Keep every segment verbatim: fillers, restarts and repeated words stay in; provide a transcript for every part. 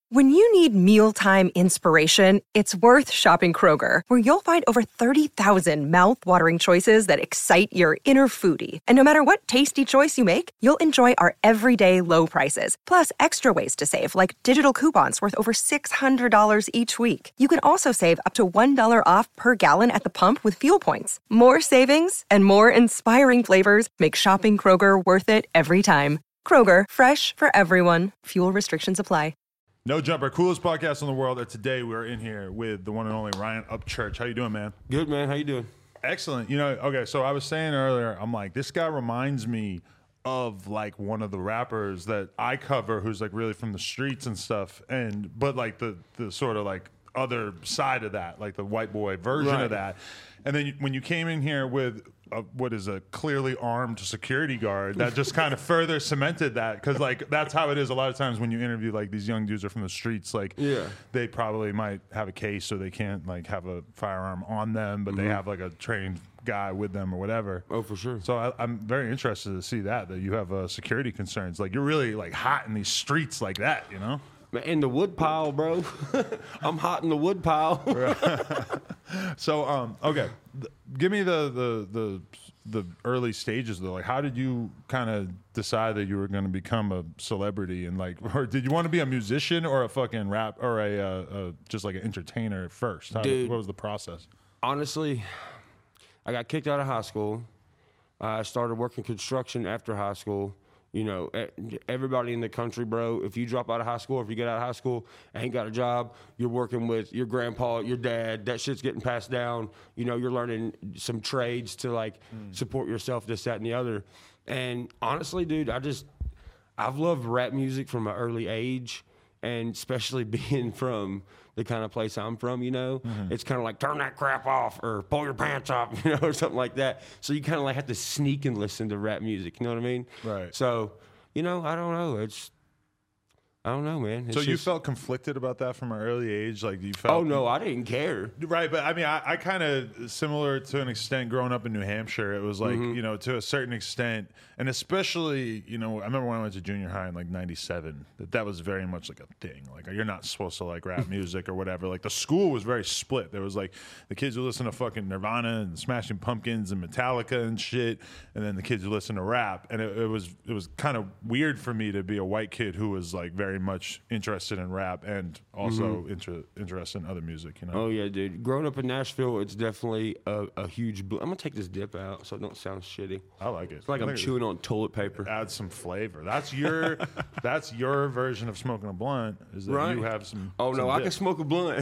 When you need mealtime inspiration, it's worth shopping Kroger, where you'll find over thirty thousand mouth-watering choices that excite your inner foodie. And no matter what tasty choice you make, you'll enjoy our everyday low prices, plus extra ways to save, like digital coupons worth over six hundred dollars each week. You can also save up to one dollar off per gallon at the pump with fuel points. More savings and more inspiring flavors make shopping Kroger worth it every time. Kroger, fresh for everyone. Fuel restrictions apply. No Jumper, coolest podcast in the world. And today we're in here with the one and only Ryan Upchurch. How you doing, man? Good, man. How you doing? Excellent. You know, okay, so I was saying earlier, I'm like, this guy reminds me of like one of the rappers that I cover who's like really from the streets and stuff. And but like the the sort of like other side of that, like the white boy version Right. of that. And then you, when you came in here with a, what is a clearly armed security guard, that just kind of further cemented that, because like that's how it is a lot of times when you interview like these young dudes are from the streets. Like Yeah. they probably might have a case, so they can't like have a firearm on them, but they have like a trained guy with them or whatever. Oh, for sure. So I, I'm very interested to see that that you have uh, security concerns. Like you're really like hot in these streets like that, you know? In the wood pile, bro. I'm hot in the wood pile. So, um, okay, Th- give me the, the the the early stages though. Like, how did you kind of decide that you were going to become a celebrity, and like, or did you want to be a musician or a fucking rap or a, uh, uh just like an entertainer first? How did, Dude. what was the process? Honestly, I got kicked out of high school. I started working construction after high school. You know, e- everybody in the country, bro, if you drop out of high school, if you get out of high school, ain't got a job, you're working with your grandpa, your dad, that shit's getting passed down. You know, you're learning some trades to, like, support yourself, this, that, and the other. And honestly, dude, I just, I've loved rap music from an early age, and especially being from the kind of place I'm from, you know, it's kind of like turn that crap off or pull your pants up, you know, or something like that. So you kind of like have to sneak and listen to rap music, you know what I mean? Right. So, you know, I don't know. It's, I don't know, man. It's So you just- felt conflicted about that from an early age? Like you felt? Oh no, I didn't care. Right, but I mean, I, I kind of similar to an extent growing up in New Hampshire. It was like, Mm-hmm. you know, to a certain extent, and especially, you know, I remember when I went to junior high in like ninety-seven, that that was very much like a thing. Like, you're not supposed to like rap music or whatever. Like, the school was very split. There was like the kids who listen to fucking Nirvana and Smashing Pumpkins and Metallica and shit, and then the kids who listen to rap. And it, it was it was kind of weird for me to be a white kid who was like very much interested in rap and also inter- interested in other music, you know? Oh yeah, dude. Growing up in Nashville, it's definitely a, a huge. Bl- I'm gonna take this dip out so it don't sound shitty. I like it. It's like I I'm think it chewing on toilet paper. Add some flavor. That's your that's your version of smoking a blunt, is that Right. you have some. Oh some no, I dip. can smoke a blunt.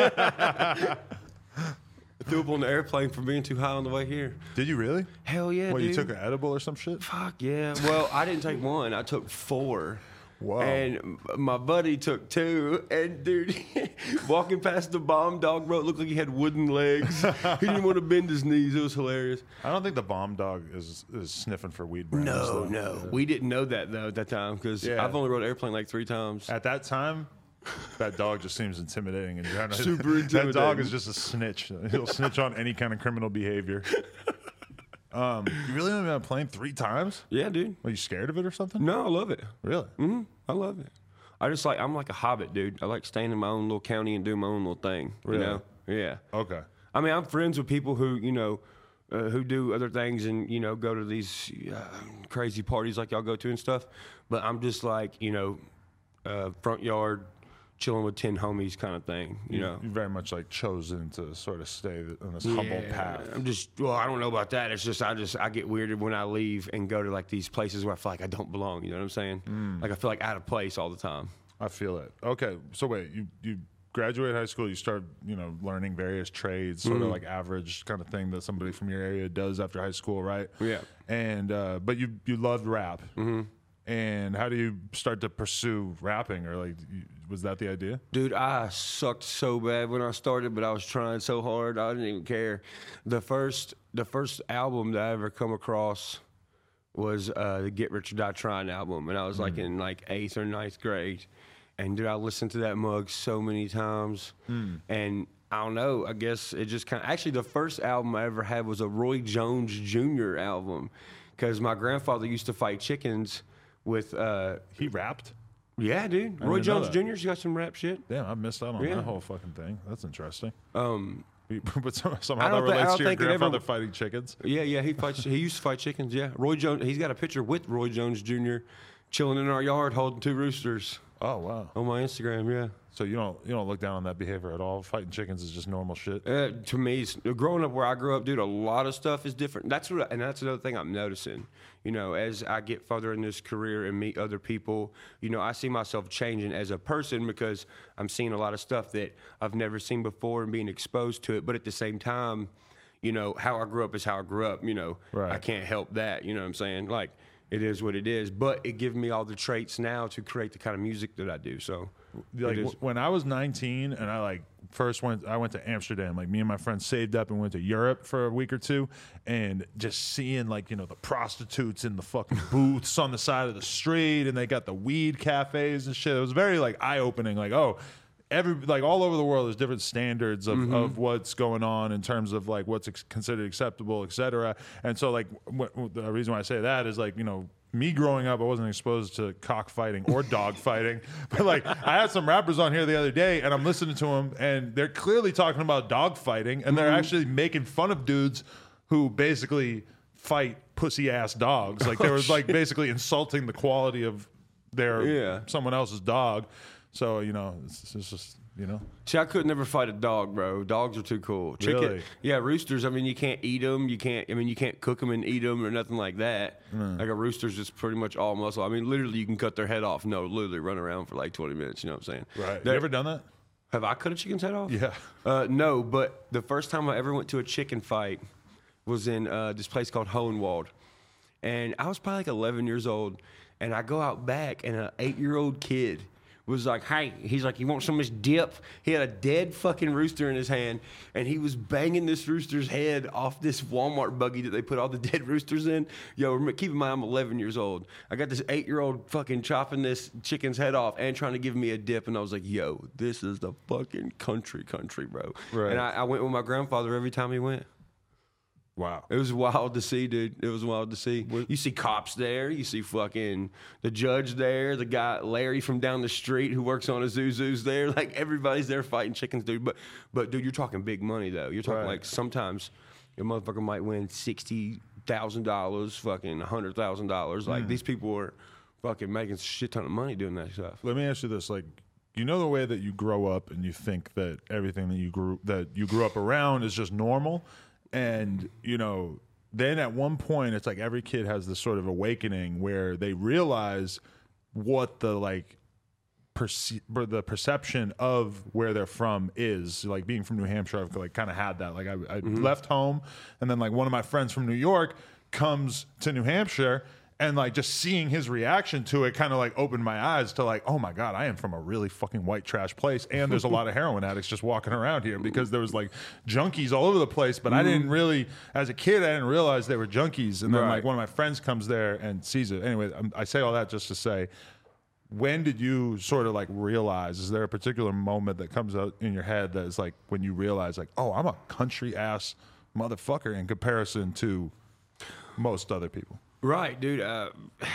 I threw up on the airplane for being too high on the way here. Did you really? Hell yeah, Well, dude. you took an edible or some shit? Fuck yeah. Well, I didn't take one. I took four. Whoa. And m- my buddy took two. And dude, walking past the bomb dog, bro, it looked like he had wooden legs. He didn't want to bend his knees. It was hilarious. I don't think the bomb dog is is sniffing for weed brands. No, though. no. We didn't know that, though, at that time, because Yeah. I've only rode an airplane like three times. At that time, that dog just seems intimidating. And you're Super That dog intimidating. is just a snitch. He'll snitch on any kind of criminal behavior. Um, you really only been on a plane three times? Yeah, dude. Are you scared of it or something? No, I love it. Really? hmm I love it. I just like, I'm like a hobbit, dude. I like staying in my own little county and doing my own little thing. Really? You know? Yeah. Okay. I mean, I'm friends with people who, you know, uh, who do other things and, you know, go to these uh, crazy parties like y'all go to and stuff. But I'm just like, you know, uh, front yard, chilling with ten homies kind of thing, you know. You've very much like chosen to sort of stay on this humble Yeah, path. I'm just, well, I don't know about that. It's just, I just, I get weirded when I leave and go to like these places where I feel like I don't belong. You know what I'm saying? Mm. Like I feel like out of place all the time. I feel it. Okay, so wait, you you graduate high school, you start you know learning various trades, sort of like average kind of thing that somebody from your area does after high school, right? Yeah. And uh, but you you loved rap. Mm-hmm. And how do you start to pursue rapping, or like you, was that the idea? Dude, I sucked so bad when I started, but I was trying so hard. I didn't even care. The first, the first album that I ever come across was uh, the Get Rich or Die Trying album, and I was like in like eighth or ninth grade. And dude, I listened to that mug so many times, and I don't know. I guess it just kind of. Actually, the first album I ever had was a Roy Jones Junior album, because my grandfather used to fight chickens with. Uh, He rapped. Yeah, dude. Roy didn't know Jones that. Junior's got some rap shit. Damn, I missed out on Yeah. that whole fucking thing. That's interesting. Um, But some- somehow I that don't thi- I relates don't to your think it ever- grandfather fighting chickens. yeah, yeah. He fights. He used to fight chickens. Yeah. Roy Jones. He's got a picture with Roy Jones Junior chilling in our yard holding two roosters Oh wow. on my Instagram. Yeah. So you don't you don't look down on that behavior at all. Fighting chickens is just normal shit. Uh, to me, it's- growing up where I grew up, dude, a lot of stuff is different. That's what, and that's another thing I'm noticing. You know, as I get further in this career and meet other people, you know, I see myself changing as a person because I'm seeing a lot of stuff that I've never seen before and being exposed to it. But at the same time, you know, how I grew up is how I grew up. You know, Right. I can't help that. You know what I'm saying? Like, it is what it is. But it gives me all the traits now to create the kind of music that I do. So. Like it is. w- when I was nineteen and I like first went, I went to Amsterdam. Like me and my friends saved up and went to Europe for a week or two, and just seeing like you know the prostitutes in the fucking booths on the side of the street, and they got the weed cafes and shit. It was very like eye opening. Like oh. Every like all over the world, there's different standards of, Mm-hmm. of what's going on in terms of like what's ex- considered acceptable, et cetera. And so like w- w- the reason why I say that is like you know me growing up, I wasn't exposed to cockfighting or dog fighting, but like I had some rappers on here the other day, and I'm listening to them, and they're clearly talking about dog fighting, and they're Mm-hmm. actually making fun of dudes who basically fight pussy ass dogs. Like they Oh, was like basically insulting the quality of their Yeah. someone else's dog. So you know, it's, it's just you know. See, I could never fight a dog, bro. Dogs are too cool. Chicken, Really? yeah, roosters. I mean, you can't eat them. You can't. I mean, you can't cook them and eat them or nothing like that. Like a rooster's just pretty much all muscle. I mean, literally, you can cut their head off. No, literally, run around for like twenty minutes. You know what I'm saying? Right. That- you ever done that? have I cut a chicken's head off? Yeah. Uh, no, but the first time I ever went to a chicken fight was in uh, this place called Hohenwald, and I was probably like eleven years old, and I go out back, and an eight-year-old kid was like, hey, he's like, you want some of this dip? He had a dead fucking rooster in his hand, and he was banging this rooster's head off this Walmart buggy that they put all the dead roosters in. Yo, rem- keep in mind, I'm eleven years old. I got this eight-year-old fucking chopping this chicken's head off and trying to give me a dip, and I was like, yo, this is the fucking country, country, bro. Right. And I, I went with my grandfather every time he went. Wow. It was wild to see, dude. It was wild to see. You see cops there. You see fucking the judge there. The guy Larry from down the street who works on a Zuzu's there. Like everybody's there fighting chickens, dude. But but dude, you're talking big money though. You're talking Right. like sometimes your motherfucker might win sixty thousand dollars, fucking a hundred thousand dollars. Like these people are fucking making a shit ton of money doing that stuff. Let me ask you this: like, you know the way that you grow up and you think that everything that you grew that you grew up around is just normal, and you know, then at one point it's like every kid has this sort of awakening where they realize what the like perce- the perception of where they're from is. Like being from New Hampshire, I've like kind of had that. Like I, I left home, and then like one of my friends from New York comes to New Hampshire. And like just seeing his reaction to it kind of like opened my eyes to like, oh my God, I am from a really fucking white trash place. And there's a lot of heroin addicts just walking around here because there was like junkies all over the place. But I didn't really, as a kid, I didn't realize they were junkies. And then Right. like one of my friends comes there and sees it. Anyway, I'm, I say all that just to say, when did you sort of like realize, is there a particular moment that comes out in your head that is like when you realize like, oh, I'm a country ass motherfucker in comparison to most other people? Right, dude. Uh,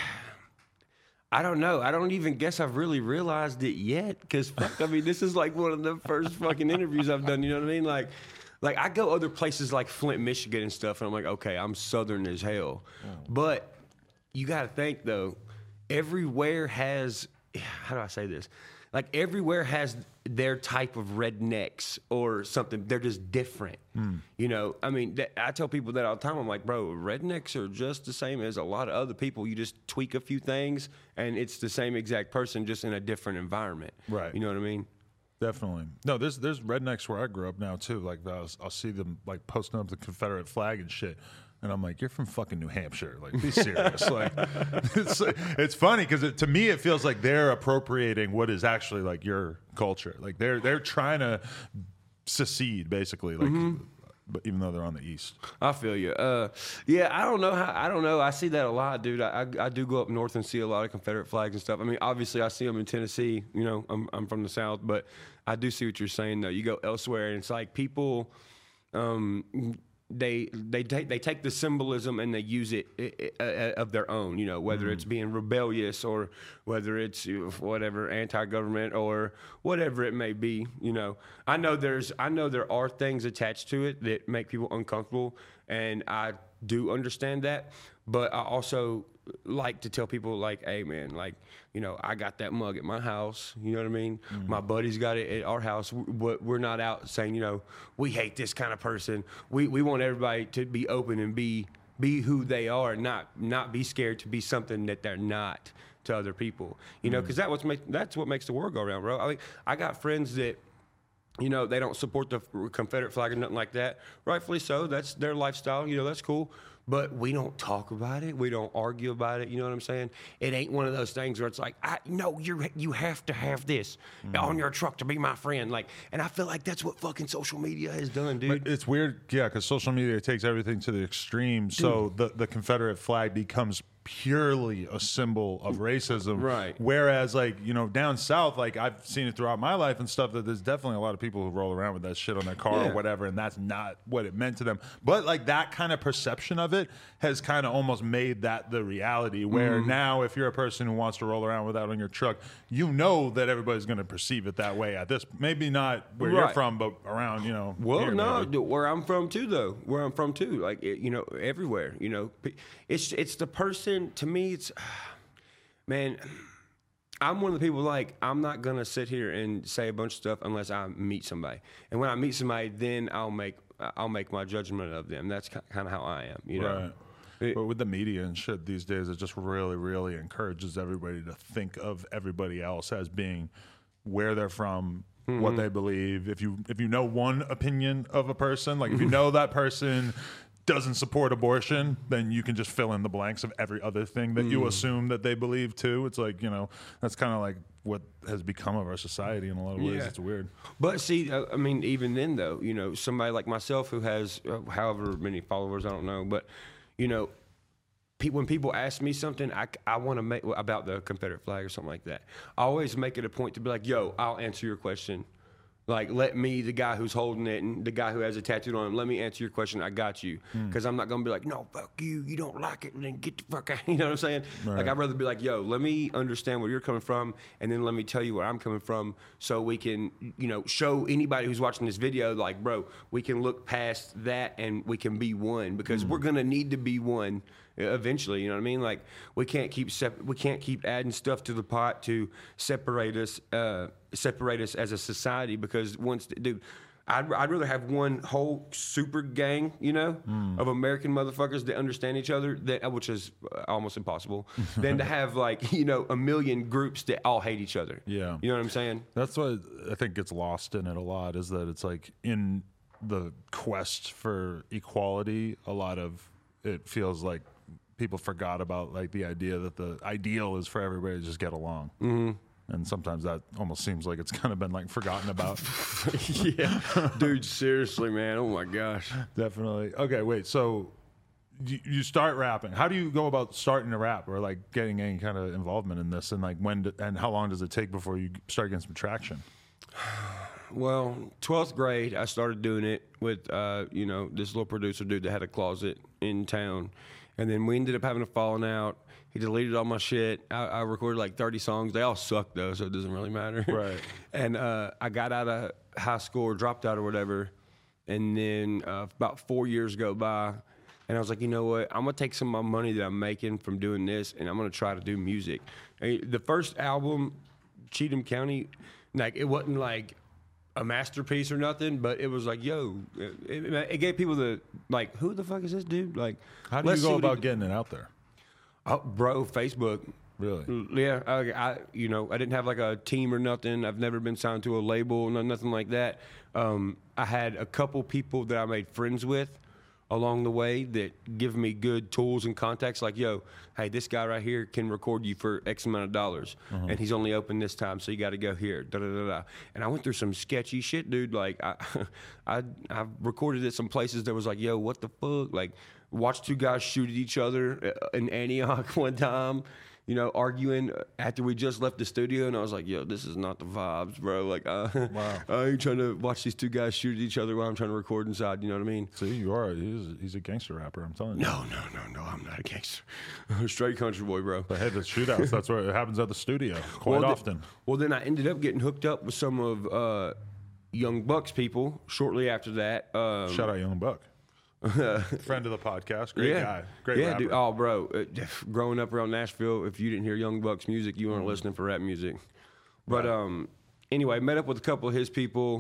I don't know. I don't even guess I've really realized it yet. Because fuck, I mean, this is like one of the first fucking interviews I've done. You know what I mean? Like, like I go other places like Flint, Michigan, and stuff, and I'm like, okay, I'm Southern as hell. But you got to think though, everywhere has. How do I say this? Like everywhere has their type of rednecks or something. They're just different. You know, I mean, that, I tell people that all the time. I'm like, bro, rednecks are just the same as a lot of other people. You just tweak a few things, and it's the same exact person, just in a different environment. Right. You know what I mean? Definitely. No, there's there's rednecks where I grew up now too. Like I'll, I'll see them like posting up the Confederate flag and shit, and I'm like, you're from fucking New Hampshire. Like, be serious. Like, it's it's funny because it, to me it feels like they're appropriating what is actually like your culture. Like they're they're trying to secede basically. Like, but even though they're on the east. I feel you. Uh, yeah, I don't know how. I don't know. I see that a lot, dude. I, I I do go up north and see a lot of Confederate flags and stuff. I mean, obviously, I see them in Tennessee. You know, I'm I'm from the South, but I do see what you're saying though. You go elsewhere, and it's like people. Um, they they take they take the symbolism and they use it uh, of their own, you know, whether mm. it's being rebellious or whether it's whatever anti-government or whatever it may be, you know. I know there's I know there are things attached to it that make people uncomfortable, and I do understand that, but I also like to tell people, like, hey man, like, you know, I got that mug at my house, you know what I mean? Mm-hmm. My buddy's got it at our house. We're not out saying, you know, we hate this kind of person. We we want everybody to be open and be be who they are, not not be scared to be something that they're not to other people, you know, because mm-hmm. that what's make, that's what makes the world go around, bro. I mean, I got friends that, you know, they don't support the Confederate flag or nothing like that. Rightfully so. That's their lifestyle. You know, that's cool. But we don't talk about it. We don't argue about it. You know what I'm saying? It ain't one of those things where it's like, I no, you you have to have this mm. on your truck to be my friend. Like, and I feel like that's what fucking social media has done, dude. But it's weird, yeah, because social media takes everything to the extreme. Dude. So the the Confederate flag becomes purely a symbol of racism, right? Whereas, like, you know, down south, like, I've seen it throughout my life and stuff, that there's definitely a lot of people who roll around with that shit on their car yeah. or whatever, and that's not what it meant to them. But like that kind of perception of it has kind of almost made that the reality, where mm. now if you're a person who wants to roll around with that on your truck, you know that everybody's going to perceive it that way at this, maybe not where right. you're from, but around, you know. Well, here, no, maybe. where I'm from too, though. Where I'm from too, like, it, you know, everywhere. You know, it's it's the person. To me, it's man. I'm one of the people, like, I'm not gonna sit here and say a bunch of stuff unless I meet somebody, and when I meet somebody, then I'll make I'll make my judgment of them. That's kind of how I am, you know. Right. But with the media and shit these days, it just really, really encourages everybody to think of everybody else as being where they're from, mm-hmm. what they believe. If you if you know one opinion of a person, like if you know that person doesn't support abortion, then you can just fill in the blanks of every other thing that mm. you assume that they believe too. It's like, you know, that's kind of like what has become of our society in a lot of ways. Yeah. It's weird. But see, uh, I mean, even then though, you know, somebody like myself who has uh, however many followers, I don't know, but, you know, pe- when people ask me something, I, I want to make about the Confederate flag or something like that, I always make it a point to be like, yo, I'll answer your question. Like, let me, the guy who's holding it and the guy who has a tattoo on him, let me answer your question. I got you. Because mm. I'm not going to be like, no, fuck you. You don't like it. Then get the fuck out. You know what I'm saying? Right. Like, I'd rather be like, yo, let me understand where you're coming from, and then let me tell you where I'm coming from, so we can, you know, show anybody who's watching this video, like, bro, we can look past that and we can be one, because mm. we're going to need to be one eventually. You know what I mean? Like, we can't keep sep- we can't keep adding stuff to the pot to separate us uh, separate us as a society, because once, dude, I'd, I'd rather have one whole super gang, you know, mm. of American motherfuckers that understand each other, that, which is almost impossible, than to have, like, you know, a million groups that all hate each other. Yeah. You know what I'm saying? That's what I think gets lost in it a lot, is that it's like in the quest for equality, a lot of it feels like people forgot about, like, the idea that the ideal is for everybody to just get along. Mm-hmm. And sometimes that almost seems like it's kind of been, like, forgotten about. Yeah. Dude, seriously, man. Oh, my gosh. Definitely. Okay, wait. So you, you start rapping. How do you go about starting to rap, or, like, getting any kind of involvement in this? And, like, when do, and how long does it take before you start getting some traction? Well, twelfth grade, I started doing it with, uh, you know, this little producer dude that had a closet in town. And then we ended up having a falling out. He deleted all my shit. I, I recorded like thirty songs. They all suck, though, so it doesn't really matter. Right. And uh, I got out of high school, or dropped out or whatever. And then uh, about four years go by. And I was like, you know what? I'm going to take some of my money that I'm making from doing this, and I'm going to try to do music. And the first album, Cheatham County, like, it wasn't like a masterpiece or nothing, but it was like, yo, it, it, it gave people the, like, who the fuck is this dude? Like, how do you go about getting it out there? Oh, bro, Facebook. Really? Yeah, I, I, you know, I didn't have like a team or nothing. I've never been signed to a label, no, nothing like that. Um, I had a couple people that I made friends with along the way that give me good tools and contacts, like, yo, hey, this guy right here can record you for X amount of dollars, uh-huh. and he's only open this time, so you got to go here, da da da da. And I went through some sketchy shit, dude. Like, I, I, I recorded at some places that was like, yo, what the fuck? Like, watched two guys shoot at each other in Antioch one time. you know, arguing after we just left the studio, and I was like, yo, this is not the vibes, bro. Like, uh, Wow. I ain't trying to watch these two guys shoot at each other while I'm trying to record inside. You know what I mean? See, you are. He's, he's a gangster rapper. I'm telling you. No, no, no, no. I'm not a gangster. Straight country boy, bro. But hey, the shootouts. That's where it happens at the studio quite well, often. Th- well, then I ended up getting hooked up with some of uh, Young Buck's people shortly after that. Um, Shout out Young Buck. Friend of the podcast. Great yeah. guy. Great yeah, rapper. dude. Oh, bro. Uh, growing up around Nashville, if you didn't hear Young Buck's music, you weren't Mm-hmm. listening for rap music. But Right. um, anyway, met up with a couple of his people.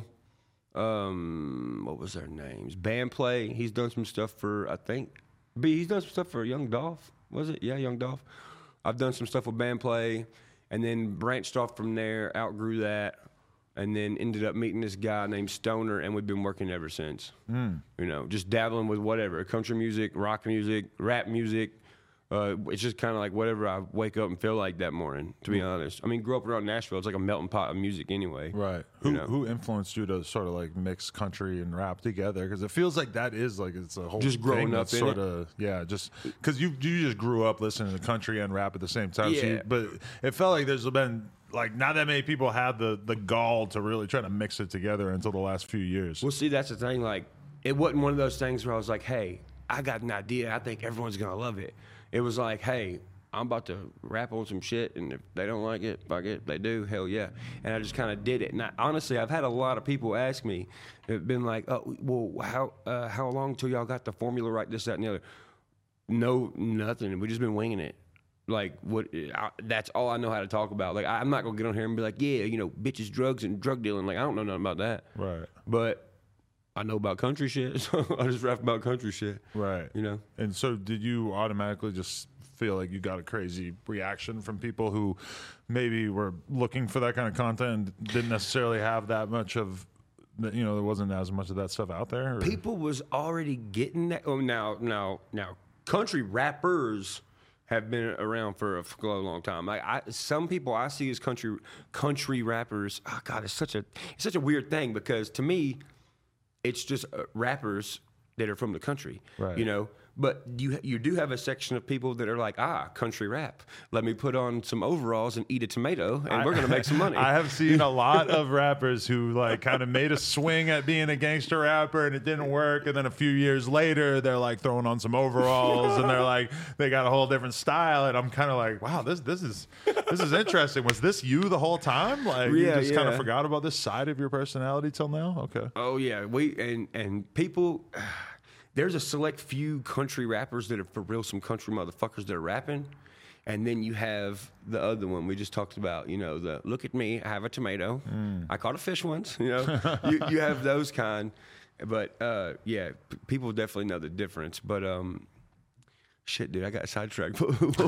Um, what was their names? Bandplay. He's done some stuff for, I think, B. He's done some stuff for Young Dolph. Was it? Yeah, Young Dolph. I've done some stuff with Bandplay, and then branched off from there, outgrew that, and then ended up meeting this guy named Stoner, and we've been working ever since. Mm. You know, just dabbling with whatever, country music, rock music, rap music. Uh, it's just kind of like whatever I wake up and feel like that morning, to be honest. I mean, grew up around Nashville. It's like a melting pot of music anyway. Right. Who You know? who influenced you to sort of like mix country and rap together? Because it feels like that is like it's a whole Just growing thing up that's in sort it? of yeah. Just because you you just grew up listening to country and rap at the same time. So Yeah. you, but it felt like there's been like not that many people had the the gall to really try to mix it together until the last few years. Well, see, that's the thing. Like, it wasn't one of those things where I was like, hey, I got an idea. I think everyone's going to love it. It was like, hey, I'm about to rap on some shit, and if they don't like it, fuck it. If they do, hell yeah. And I just kind of did it. And I, honestly, I've had a lot of people ask me, have been like, oh, well, how uh, how long till y'all got the formula right, this, that, and the other? No, nothing. We just been winging it. Like, what? I, that's all I know how to talk about. Like, I, I'm not going to get on here and be like, yeah, you know, bitches, drugs, and drug dealing. Like, I don't know nothing about that. Right. But I know about country shit, so I just rap about country shit. Right. You know? And so did you automatically just feel like you got a crazy reaction from people who maybe were looking for that kind of content and didn't necessarily have that much of, you know, there wasn't as much of that stuff out there? Or? People was already getting that. Oh, now, now, now, country rappers have been around for a long, long time. Like, I, some people I see as country country rappers. Oh God, it's such a it's such a weird thing because to me, it's just uh, rappers that are from the country. Right. You know. But you you do have a section of people that are like, ah, country rap. Let me put on some overalls and eat a tomato, and we're gonna make some money. I have seen a lot of rappers who like kind of made a swing at being a gangster rapper and it didn't work, and then a few years later they're like throwing on some overalls and they're like they got a whole different style, and I'm kind of like, wow, this this is this is interesting. Was this you the whole time? Like you Yeah, just kind of yeah. forgot about this side of your personality till now? Okay. Oh yeah, we and and people. There's a select few country rappers that are for real, some country motherfuckers that are rapping, and then you have the other one we just talked about. You know, the look at me, I have a tomato. Mm. I caught a fish once. You know, you you have those kind, but uh, yeah, p- people definitely know the difference. But um, shit, dude, I got sidetracked.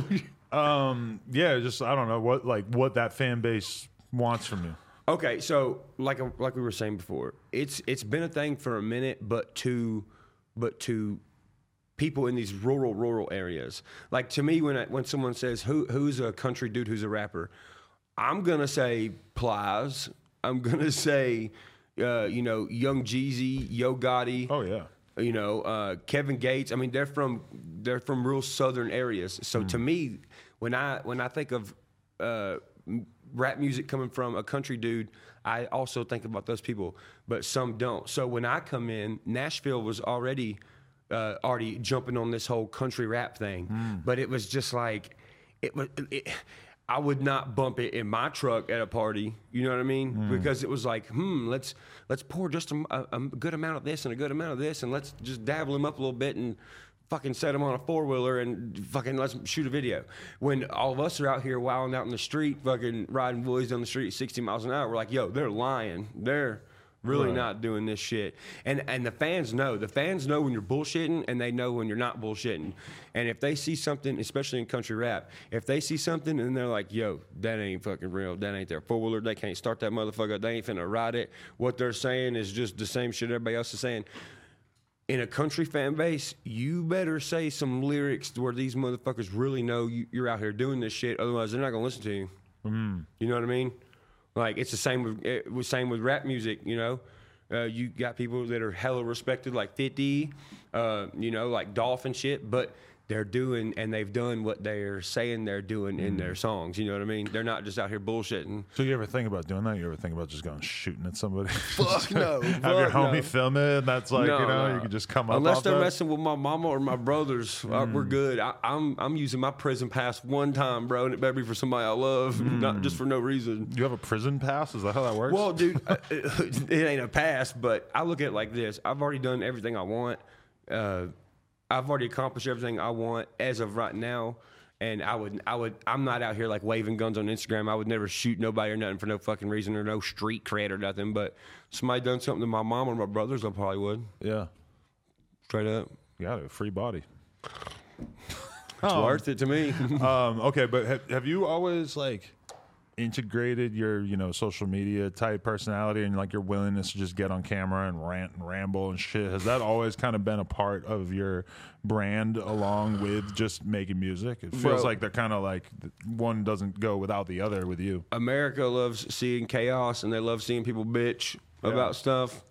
Um. Yeah. Just I don't know what like what that fan base wants from you. Okay, so like like we were saying before, it's it's been a thing for a minute, but to but to people in these rural rural areas. Like to me, when I, when someone says who who's a country dude who's a rapper, I'm gonna say Plies. I'm gonna say uh, you know Young Jeezy, Yo Gotti. Oh yeah. You know uh, Kevin Gates. I mean, they're from they're from real southern areas. So to me, when I when I think of uh, rap music coming from a country dude, I also think about those people, but some don't. So when I come in, Nashville was already uh, already jumping on this whole country rap thing, Mm. but it was just like it was. It, I would not bump it in my truck at a party. You know what I mean? Mm. Because it was like, hmm, let's let's pour just a, a, a good amount of this and a good amount of this, and let's just dabble them up a little bit and fucking set them on a four-wheeler and fucking let's shoot a video. When all of us are out here wilding out in the street, fucking riding woolies down the street at sixty miles an hour, we're like, yo, they're lying. They're really Right. not doing this shit. And and the fans know. The fans know when you're bullshitting, and they know when you're not bullshitting. And if they see something, especially in country rap, if they see something and they're like, yo, that ain't fucking real. That ain't their four-wheeler. They can't start that motherfucker. They ain't finna ride it. What they're saying is just the same shit everybody else is saying. In a country fan base, you better say some lyrics where these motherfuckers really know you, you're out here doing this shit. Otherwise, they're not gonna listen to you. Mm. You know what I mean? Like it's the same with it was same with rap music. You know, uh, you got people that are hella respected, like fifty, uh, you know, like Dolph and shit. But they're doing and they've done what they're saying they're doing mm. in their songs. You know what I mean? They're not just out here bullshitting. So you ever think about doing that? You ever think about just going shooting at somebody? Fuck no. Have fuck your homie no. film it. And that's like, no, you know, no. you can just come up Unless off they're that? messing with my mama or my brothers, mm. uh, we're good. I, I'm I'm using my prison pass one time, bro, and it better be for somebody I love, mm. not just for no reason. You have a prison pass? Is that how that works? Well, dude, uh, it, it ain't a pass, but I look at it like this. I've already done everything I want. Uh, I've already accomplished everything I want as of right now, and I would, I would, I'm not out here like waving guns on Instagram. I would never shoot nobody or nothing for no fucking reason or no street cred or nothing. But somebody done something to my mom or my brothers, I probably would. Yeah, straight up. You got a free body. It's um, worth it to me. um, okay, but have, have you always like integrated your, you know, social media type personality and like your willingness to just get on camera and rant and ramble and shit? Has that always kind of been a part of your brand along with just making music? It feels Bro, like they're kind of like one doesn't go without the other with you. America loves seeing chaos and they love seeing people bitch yeah. about stuff.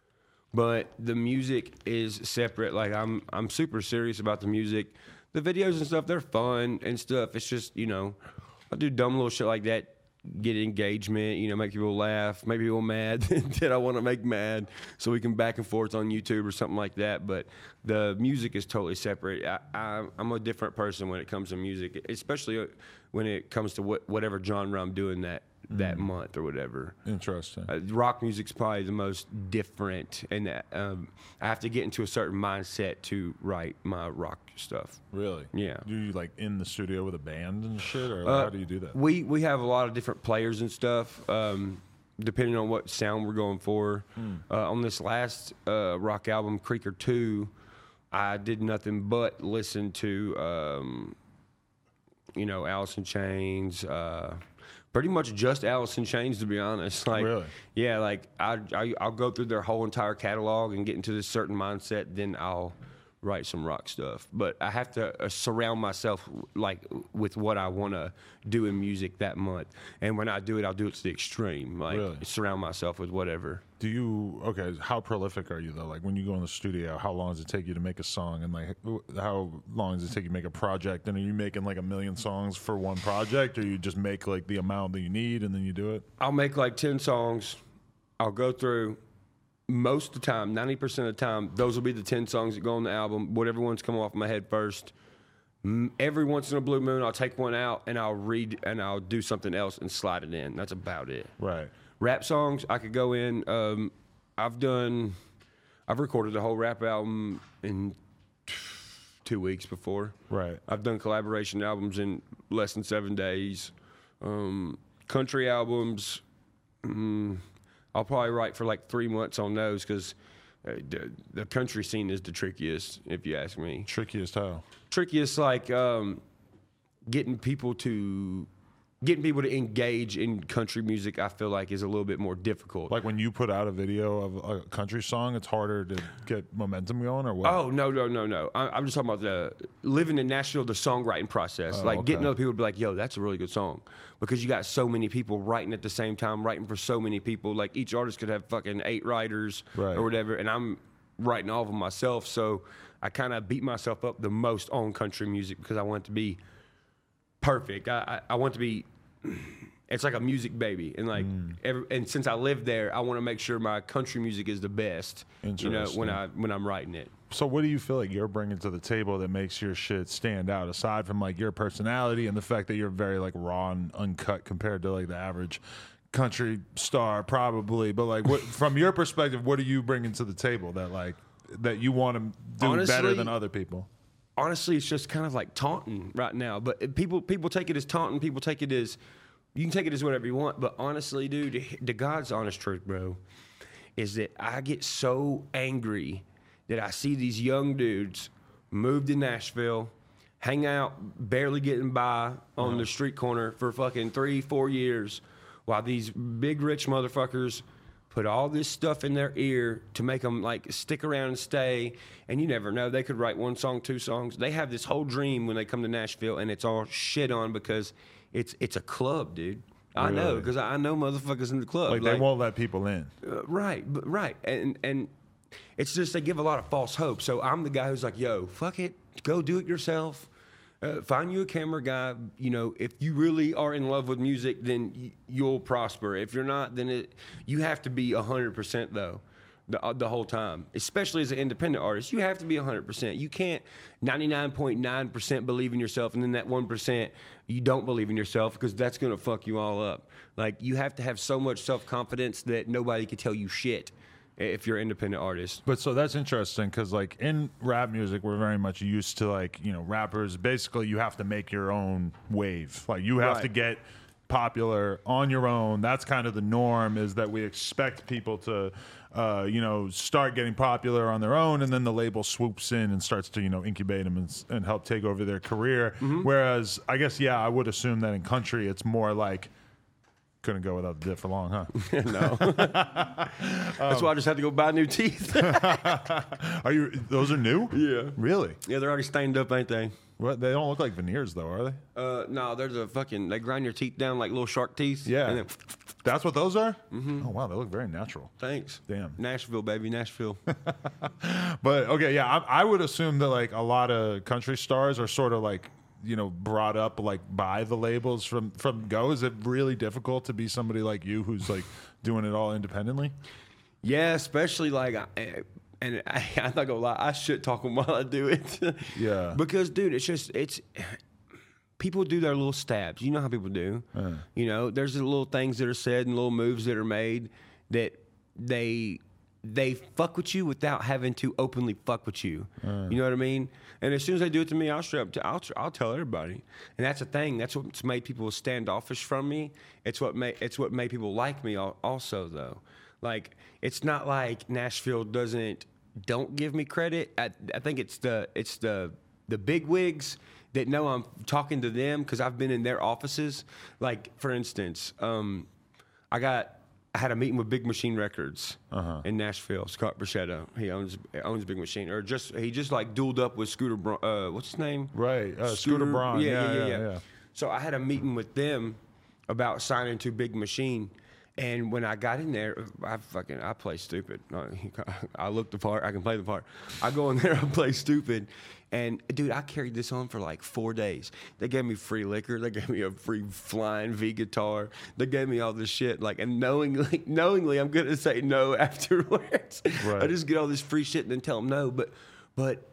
But the music is separate. Like I'm I'm super serious about the music. The videos and stuff, they're fun and stuff. It's just, you know, I do dumb little shit like that. Get engagement, you know, make people laugh, make people mad that I want to make mad, so we can back and forth on YouTube or something like that. But the music is totally separate. I, I, I'm a different person when it comes to music, especially when it comes to what, whatever genre I'm doing that that mm. month or whatever. Interesting. Uh, rock music's probably the most different, and that, um, I have to get into a certain mindset to write my rock stuff. Really? Yeah. Do you like in the studio with a band and shit, or uh, how do you do that? We we have a lot of different players and stuff, um, depending on what sound we're going for. Mm. Uh, on this last uh, rock album, Creaker two, I did nothing but listen to, um, you know, Alice in Chains. Uh, Pretty much just Alice in Chains, to be honest. Like, really? Yeah, like I, I, I'll go through their whole entire catalog and get into this certain mindset, then I'll write some rock stuff. But I have to uh, surround myself like with what I want to do in music that month. And when I do it, I'll do it to the extreme. Like really? Surround myself with whatever. Do you okay? How prolific are you though? Like when you go in the studio, how long does it take you to make a song? And like, how long does it take you to make a project? And are you making like a million songs for one project, or you just make like the amount that you need and then you do it? I'll make like ten songs. I'll go through. Most of the time, ninety percent of the time, those will be the ten songs that go on the album. Whatever ones come off my head first. Every once in a blue moon, I'll take one out and I'll read and I'll do something else and slide it in. That's about it. Right. Rap songs, I could go in. Um, I've done, I've recorded the whole rap album in two weeks before. Right. I've done collaboration albums in less than seven days. Um, country albums, mm, I'll probably write for like three months on those because uh, the, the country scene is the trickiest, if you ask me. Trickiest how? Trickiest, like um, getting people to getting people to engage in country music. I feel like is a little bit more difficult. Like when you put out a video of a country song, it's harder to get momentum going, or what? Oh no no no no! I, I'm just talking about the living in Nashville, the songwriting process. Oh, like okay. getting other people to be like, "Yo, that's a really good song," because you got so many people writing at the same time, writing for so many people. Like each artist could have fucking eight writers right. or whatever, and I'm writing all of them myself. So I kind of beat myself up the most on country music because I want it to be perfect. I I, I want it to be. It's like a music baby, and like, mm. every, and since I live there, I want to make sure my country music is the best. You know, when I when I'm writing it. So, what do you feel like you're bringing to the table that makes your shit stand out, aside from like your personality and the fact that you're very like raw and uncut compared to like the average country star, probably? But like, what from your perspective, what are you bringing to the table that like that you want to do Honestly, better than other people? Honestly, it's just kind of like taunting right now. But people people take it as taunting. People take it as, you can take it as whatever you want. But honestly, dude, the God's honest truth, bro, is that I get so angry that I see these young dudes move to Nashville, hang out, barely getting by on uh-huh. the street corner for fucking three, four years, while these big rich motherfuckers put all this stuff in their ear to make them like stick around and stay. And you never know, they could write one song, two songs. They have this whole dream when they come to Nashville, and it's all shit on because it's it's a club, dude. I really? know, because I know motherfuckers in the club. Like, like they won't let people in. uh, right, but right, and and it's just they give a lot of false hope. So I'm the guy who's like, yo, fuck it, go do it yourself. Uh, find you a camera guy. You know, if you really are in love with music, then y- you'll prosper. If you're not, then it, you have to be one hundred percent though, the, uh, the whole time. Especially as an independent artist, you have to be one hundred percent. You can't ninety-nine point nine percent believe in yourself and then that one percent you don't believe in yourself, because that's going to fuck you all up. Like, you have to have so much self-confidence that nobody can tell you shit if you're an independent artist. But so that's interesting, because like in rap music, we're very much used to, like, you know, rappers, basically you have to make your own wave. Like, you have Right. to get popular on your own. That's kind of the norm, is that we expect people to, uh, you know, start getting popular on their own, and then the label swoops in and starts to, you know, incubate them and, and help take over their career. Mm-hmm. Whereas I guess, yeah, I would assume that in country, it's more like, couldn't go without the dip for long, huh? No. That's why I just had to go buy new teeth. Are you? Those are new? Yeah. Really? Yeah, they're already stained up, ain't they? What? They don't look like veneers, though, are they? Uh, no, there's a fucking, they grind your teeth down like little shark teeth. Yeah. And then, That's what those are? Mm-hmm. Oh, wow. They look very natural. thanks. Damn. Nashville, baby, Nashville. But, okay, yeah, I, I would assume that, like, a lot of country stars are sort of, like, you know, brought up, like, by the labels from, from go. Is it really difficult to be somebody like you who's, like, doing it all independently? Yeah, especially like, I, and I, I'm not gonna lie, I shit talk them while I do it. Yeah. Because, dude, it's just, it's, people do their little stabs. You know how people do. Uh. You know, there's the little things that are said and little moves that are made that they they fuck with you without having to openly fuck with you. Uh. You know what I mean? And as soon as they do it to me, I'll straight up, t- I'll, I'll tell everybody. And that's the thing. That's what's made people standoffish from me. It's what made it's what made people like me also, though. Like, it's not like Nashville doesn't don't give me credit. I, I think it's the it's the the big wigs that know I'm talking to them because I've been in their offices. Like, for instance, um, I got I had a meeting with Big Machine Records uh-huh. in Nashville. Scott Bruschetta, he owns owns Big Machine, or just he just like dueled up with Scooter. Bra- uh, what's his name? Right, uh, Scooter, Scooter Braun. Yeah yeah yeah, yeah, yeah, yeah, yeah. So I had a meeting with them about signing to Big Machine. And when I got in there, I fucking I play stupid. I look the part. I can play the part. I go in there, I play stupid, and dude, I carried this on for like four days. They gave me free liquor. They gave me a free flying V guitar. They gave me all this shit. Like, and knowingly, knowingly, I'm gonna say no afterwards. Right. I just get all this free shit and then tell them no. But, but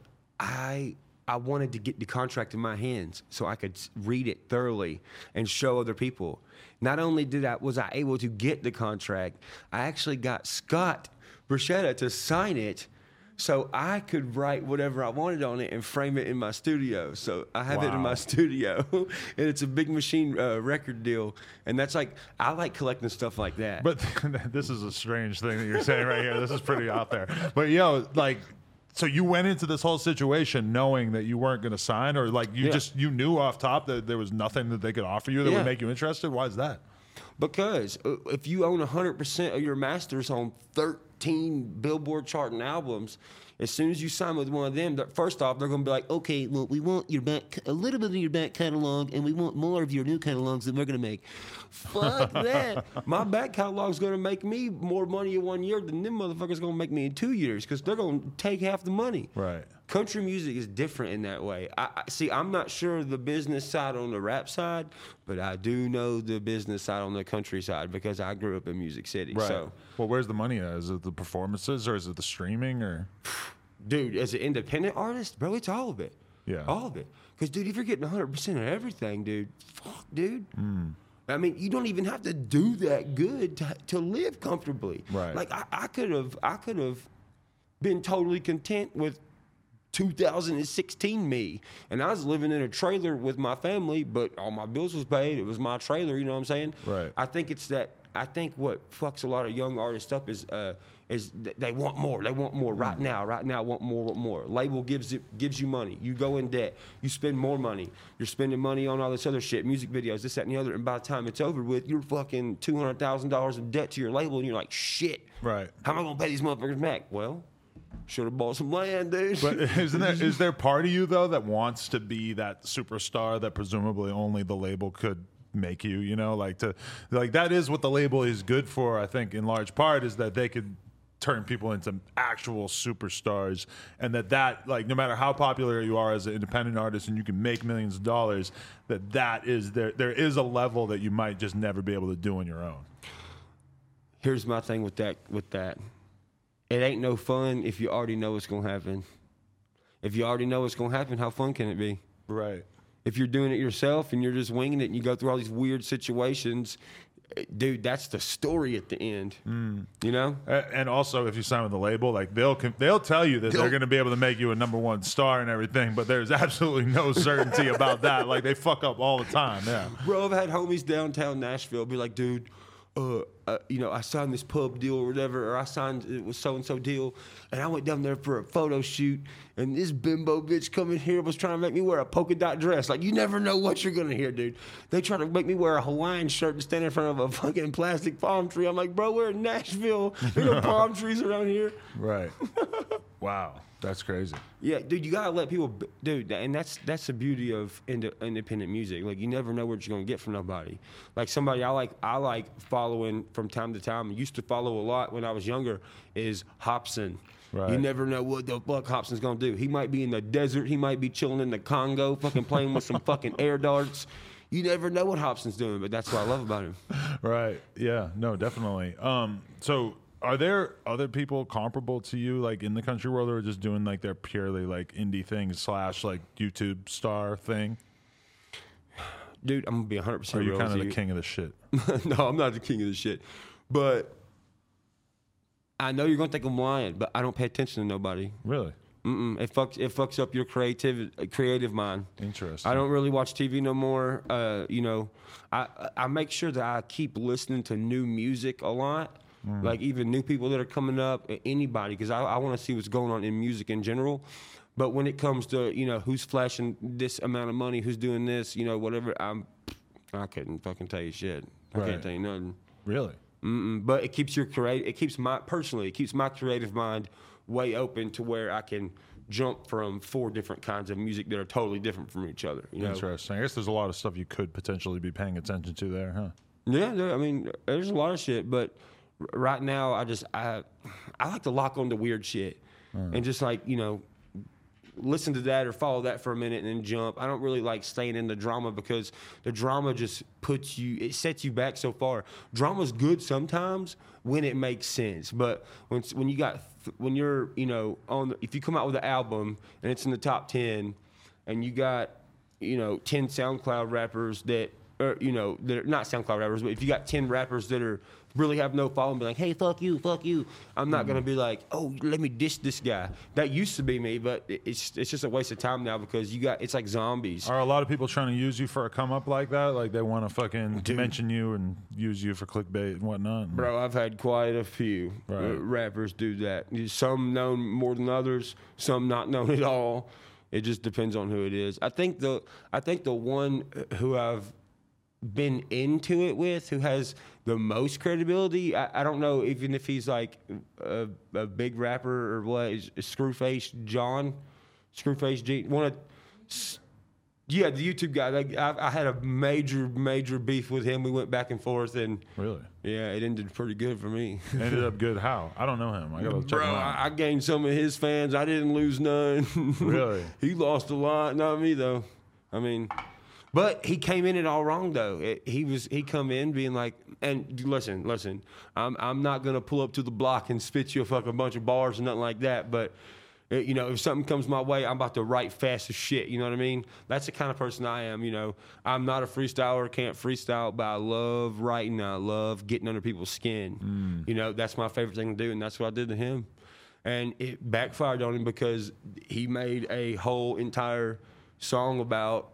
I. I wanted to get the contract in my hands so I could read it thoroughly and show other people. Not only did I was I able to get the contract, I actually got Scott Bruschetta to sign it so I could write whatever I wanted on it and frame it in my studio. So I have wow. it in my studio, and it's a Big Machine uh, record deal. And that's like, I like collecting stuff like that. But this is a strange thing that you're saying right here. This is pretty out there. But, yo, like... So you went into this whole situation knowing that you weren't going to sign, or like you yeah. just you knew off top that there was nothing that they could offer you that yeah. would make you interested? Why is that? Because if you own one hundred percent of your masters on thirteen Billboard charting albums, as soon as you sign with one of them, first off, they're going to be like, okay, well, we want your back, a little bit of your back catalog, and we want more of your new catalogs than we're going to make. Fuck that. My back catalog's going to make me more money in one year than them motherfuckers going to make me in two years because they're going to take half the money. Right. Country music is different in that way. I, I see, I'm not sure the business side on the rap side, but I do know the business side on the country side because I grew up in Music City. Right. So, well, where's the money at? Is it the performances or is it the streaming or? Dude, as an independent artist, bro, it's all of it. Yeah. All of it. Because, dude, if you're getting one hundred percent of everything, dude, fuck, dude. Mm. I mean, you don't even have to do that good to, to live comfortably. Right. Like, I, I could have I could have been totally content with two thousand sixteen me. And I was living in a trailer with my family, but all my bills was paid. It was my trailer, you know what I'm saying? Right. I think it's that, I think what fucks a lot of young artists up is uh, is th- they want more. They want more right now. Right now, want more, want more. Label gives it, gives you money. You go in debt. You spend more money. You're spending money on all this other shit, music videos, this, that, and the other. And by the time it's over with, you're fucking two hundred thousand dollars in debt to your label, and you're like, shit. Right. How am I going to pay these motherfuckers back? Well, should have bought some land, dude. But isn't there, is there part of you, though, that wants to be that superstar that presumably only the label could make you, you know, like to, like that is what the label is good for, I think, in large part, is that they could turn people into actual superstars, and that that like no matter how popular you are as an independent artist and you can make millions of dollars, that that is there there is a level that you might just never be able to do on your own. Here's my thing with that with that. It ain't no fun if you already know what's gonna happen. If you already know what's gonna happen, how fun can it be? Right. If you're doing it yourself and you're just winging it and you go through all these weird situations, dude, that's the story at the end. Mm. You know? And also, if you sign with the label, like they'll they'll tell you that they'll, they're going to be able to make you a number one star and everything, but there's absolutely no certainty about that. Like they fuck up all the time. Yeah, bro, I've had homies downtown Nashville be like, dude, uh, uh, you know, I signed this pub deal or whatever, or I signed it was so and so deal, and I went down there for a photo shoot, and this bimbo bitch come in here was trying to make me wear a polka dot dress. Like, you never know what you're gonna hear, dude. They try to make me wear a Hawaiian shirt and stand in front of a fucking plastic palm tree. I'm like, bro, we're in Nashville. There's no palm trees around here. Right. Wow. That's crazy. Yeah, dude, you gotta let people, dude, and that's that's the beauty of ind- independent music. Like, you never know what you're gonna get from nobody. Like somebody I like, I like following from time to time. I used to follow a lot when I was younger. Is Hopsin. Right. You never know what the fuck Hopsin's gonna do. He might be in the desert. He might be chilling in the Congo, fucking playing with some fucking air darts. You never know what Hopsin's doing, but that's what I love about him. Right. Yeah. No, definitely. Um. So. Are there other people comparable to you, like in the country world, who are just doing like their purely like indie thing slash like YouTube star thing? Dude, I'm gonna be one hundred percent real. Are you kind of the you. king of the shit? No, I'm not the king of the shit. But I know you're gonna think I'm lying, but I don't pay attention to nobody. Really? Mm-mm. It fucks it fucks up your creative creative mind. Interesting. I don't really watch T V no more. Uh, you know, I I make sure that I keep listening to new music a lot. Mm. Like even new people that are coming up, anybody, because I, I want to see what's going on in music in general. But when it comes to, you know, who's flashing this amount of money, who's doing this, you know, whatever, I'm, I couldn't fucking tell you shit. I right. can't tell you nothing. Really? Mm-mm. But it keeps your creative, it keeps my, personally, it keeps my creative mind way open to where I can jump from four different kinds of music that are totally different from each other. You know? Interesting. I guess there's a lot of stuff you could potentially be paying attention to there, huh? Yeah, there, I mean, there's a lot of shit, but right now, I just I I like to lock on to weird shit mm. and just like, you know, listen to that or follow that for a minute and then jump. I don't really like staying in the drama because the drama just puts you, it sets you back so far. Drama's good sometimes when it makes sense, but when when you got when you're, you know, on the, if you come out with an album and it's in the top ten and you got, you know, ten SoundCloud rappers that or, you know, that are not SoundCloud rappers, but if you got ten rappers that are really have no following, be like, hey, fuck you, fuck you. I'm not mm. gonna be like, oh, let me dish this guy. That used to be me, but it's it's just a waste of time now because you got it's like zombies. Are a lot of people trying to use you for a come up like that? Like they want to fucking Dude. mention you and use you for clickbait and whatnot? Bro, I've had quite a few right. uh, rappers do that. Some known more than others, some not known at all. It just depends on who it is. I think the I think the one who I've been into it with, who has the most credibility, I, I don't know even if he's like a, a big rapper or what, is, is Screwface John, Screwface G, one of, yeah, the YouTube guy. Like I, I had a major, major beef with him. We went back and forth, and really, yeah, it ended pretty good for me. It ended up good. How? I don't know him. I gotta check Bro, him out. I, I gained some of his fans. I didn't lose none. Really? He lost a lot. Not me though. I mean. But he came in it all wrong though. It, he was he come in being like, and listen, listen, I'm I'm not gonna pull up to the block and spit you a fucking bunch of bars or nothing like that. But it, you know, if something comes my way, I'm about to write fast as shit. You know what I mean? That's the kind of person I am. You know, I'm not a freestyler, can't freestyle, but I love writing. I love getting under people's skin. Mm. You know, that's my favorite thing to do, and that's what I did to him. And it backfired on him because he made a whole entire song about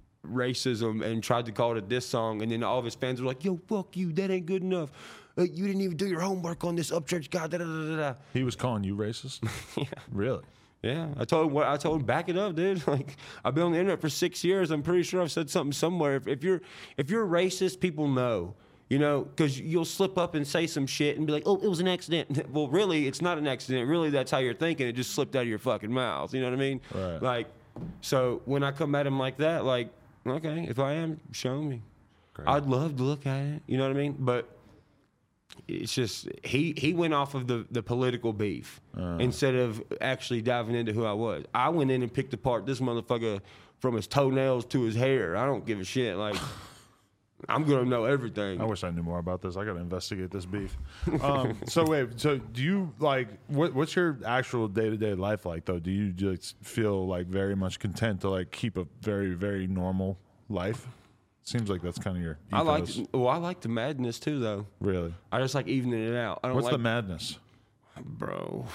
racism and tried to call it a diss song, and then all of his fans were like, yo, fuck you, that ain't good enough. Uh, you didn't even do your homework on this Upchurch guy. Da, da, da, da. He was calling you racist? Yeah. Really? Yeah. I told him what I told him, back it up, dude. Like, I've been on the internet for six years. I'm pretty sure I've said something somewhere. If, if you're if you're racist, people know. You know, because you'll slip up and say some shit and be like, oh, it was an accident. Well, really, it's not an accident. Really, that's how you're thinking. It just slipped out of your fucking mouth. You know what I mean? Right. Like, so when I come at him like that, like, okay, if I am, show me. Great. I'd love to look at it. You know what I mean? But it's just he he went off of the, the political beef uh. instead of actually diving into who I was. I went in and picked apart this motherfucker from his toenails to his hair. I don't give a shit. Like, I'm gonna know everything. I wish I knew more about this. I gotta investigate this beef. Um, so wait, so do you like what? What's your actual day to day life like though? Do you just feel like very much content to like keep a very very normal life? Seems like that's kind of your ethos. I like well, I like the madness too though. Really? I just like evening it out. I don't What's like, the madness, bro?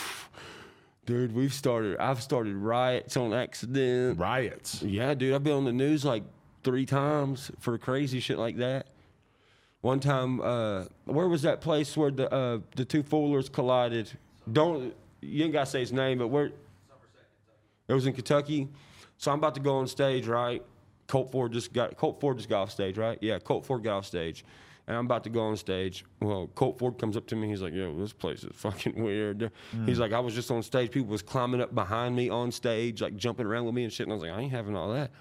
Dude, we've started. I've started riots on accident. Riots? Yeah, dude. I've been on the news like three times for crazy shit like that. One time, uh, where was that place where the uh, the two foolers collided? Don't you ain't gotta say his name, but where? It was in Kentucky. So I'm about to go on stage, right? Colt Ford just got Colt Ford just got off stage, right? Yeah, Colt Ford got off stage, and I'm about to go on stage. Well, Colt Ford comes up to me. He's like, "Yo, this place is fucking weird." Mm. He's like, "I was just on stage. People was climbing up behind me on stage, like jumping around with me and shit." And I was like, "I ain't having all that."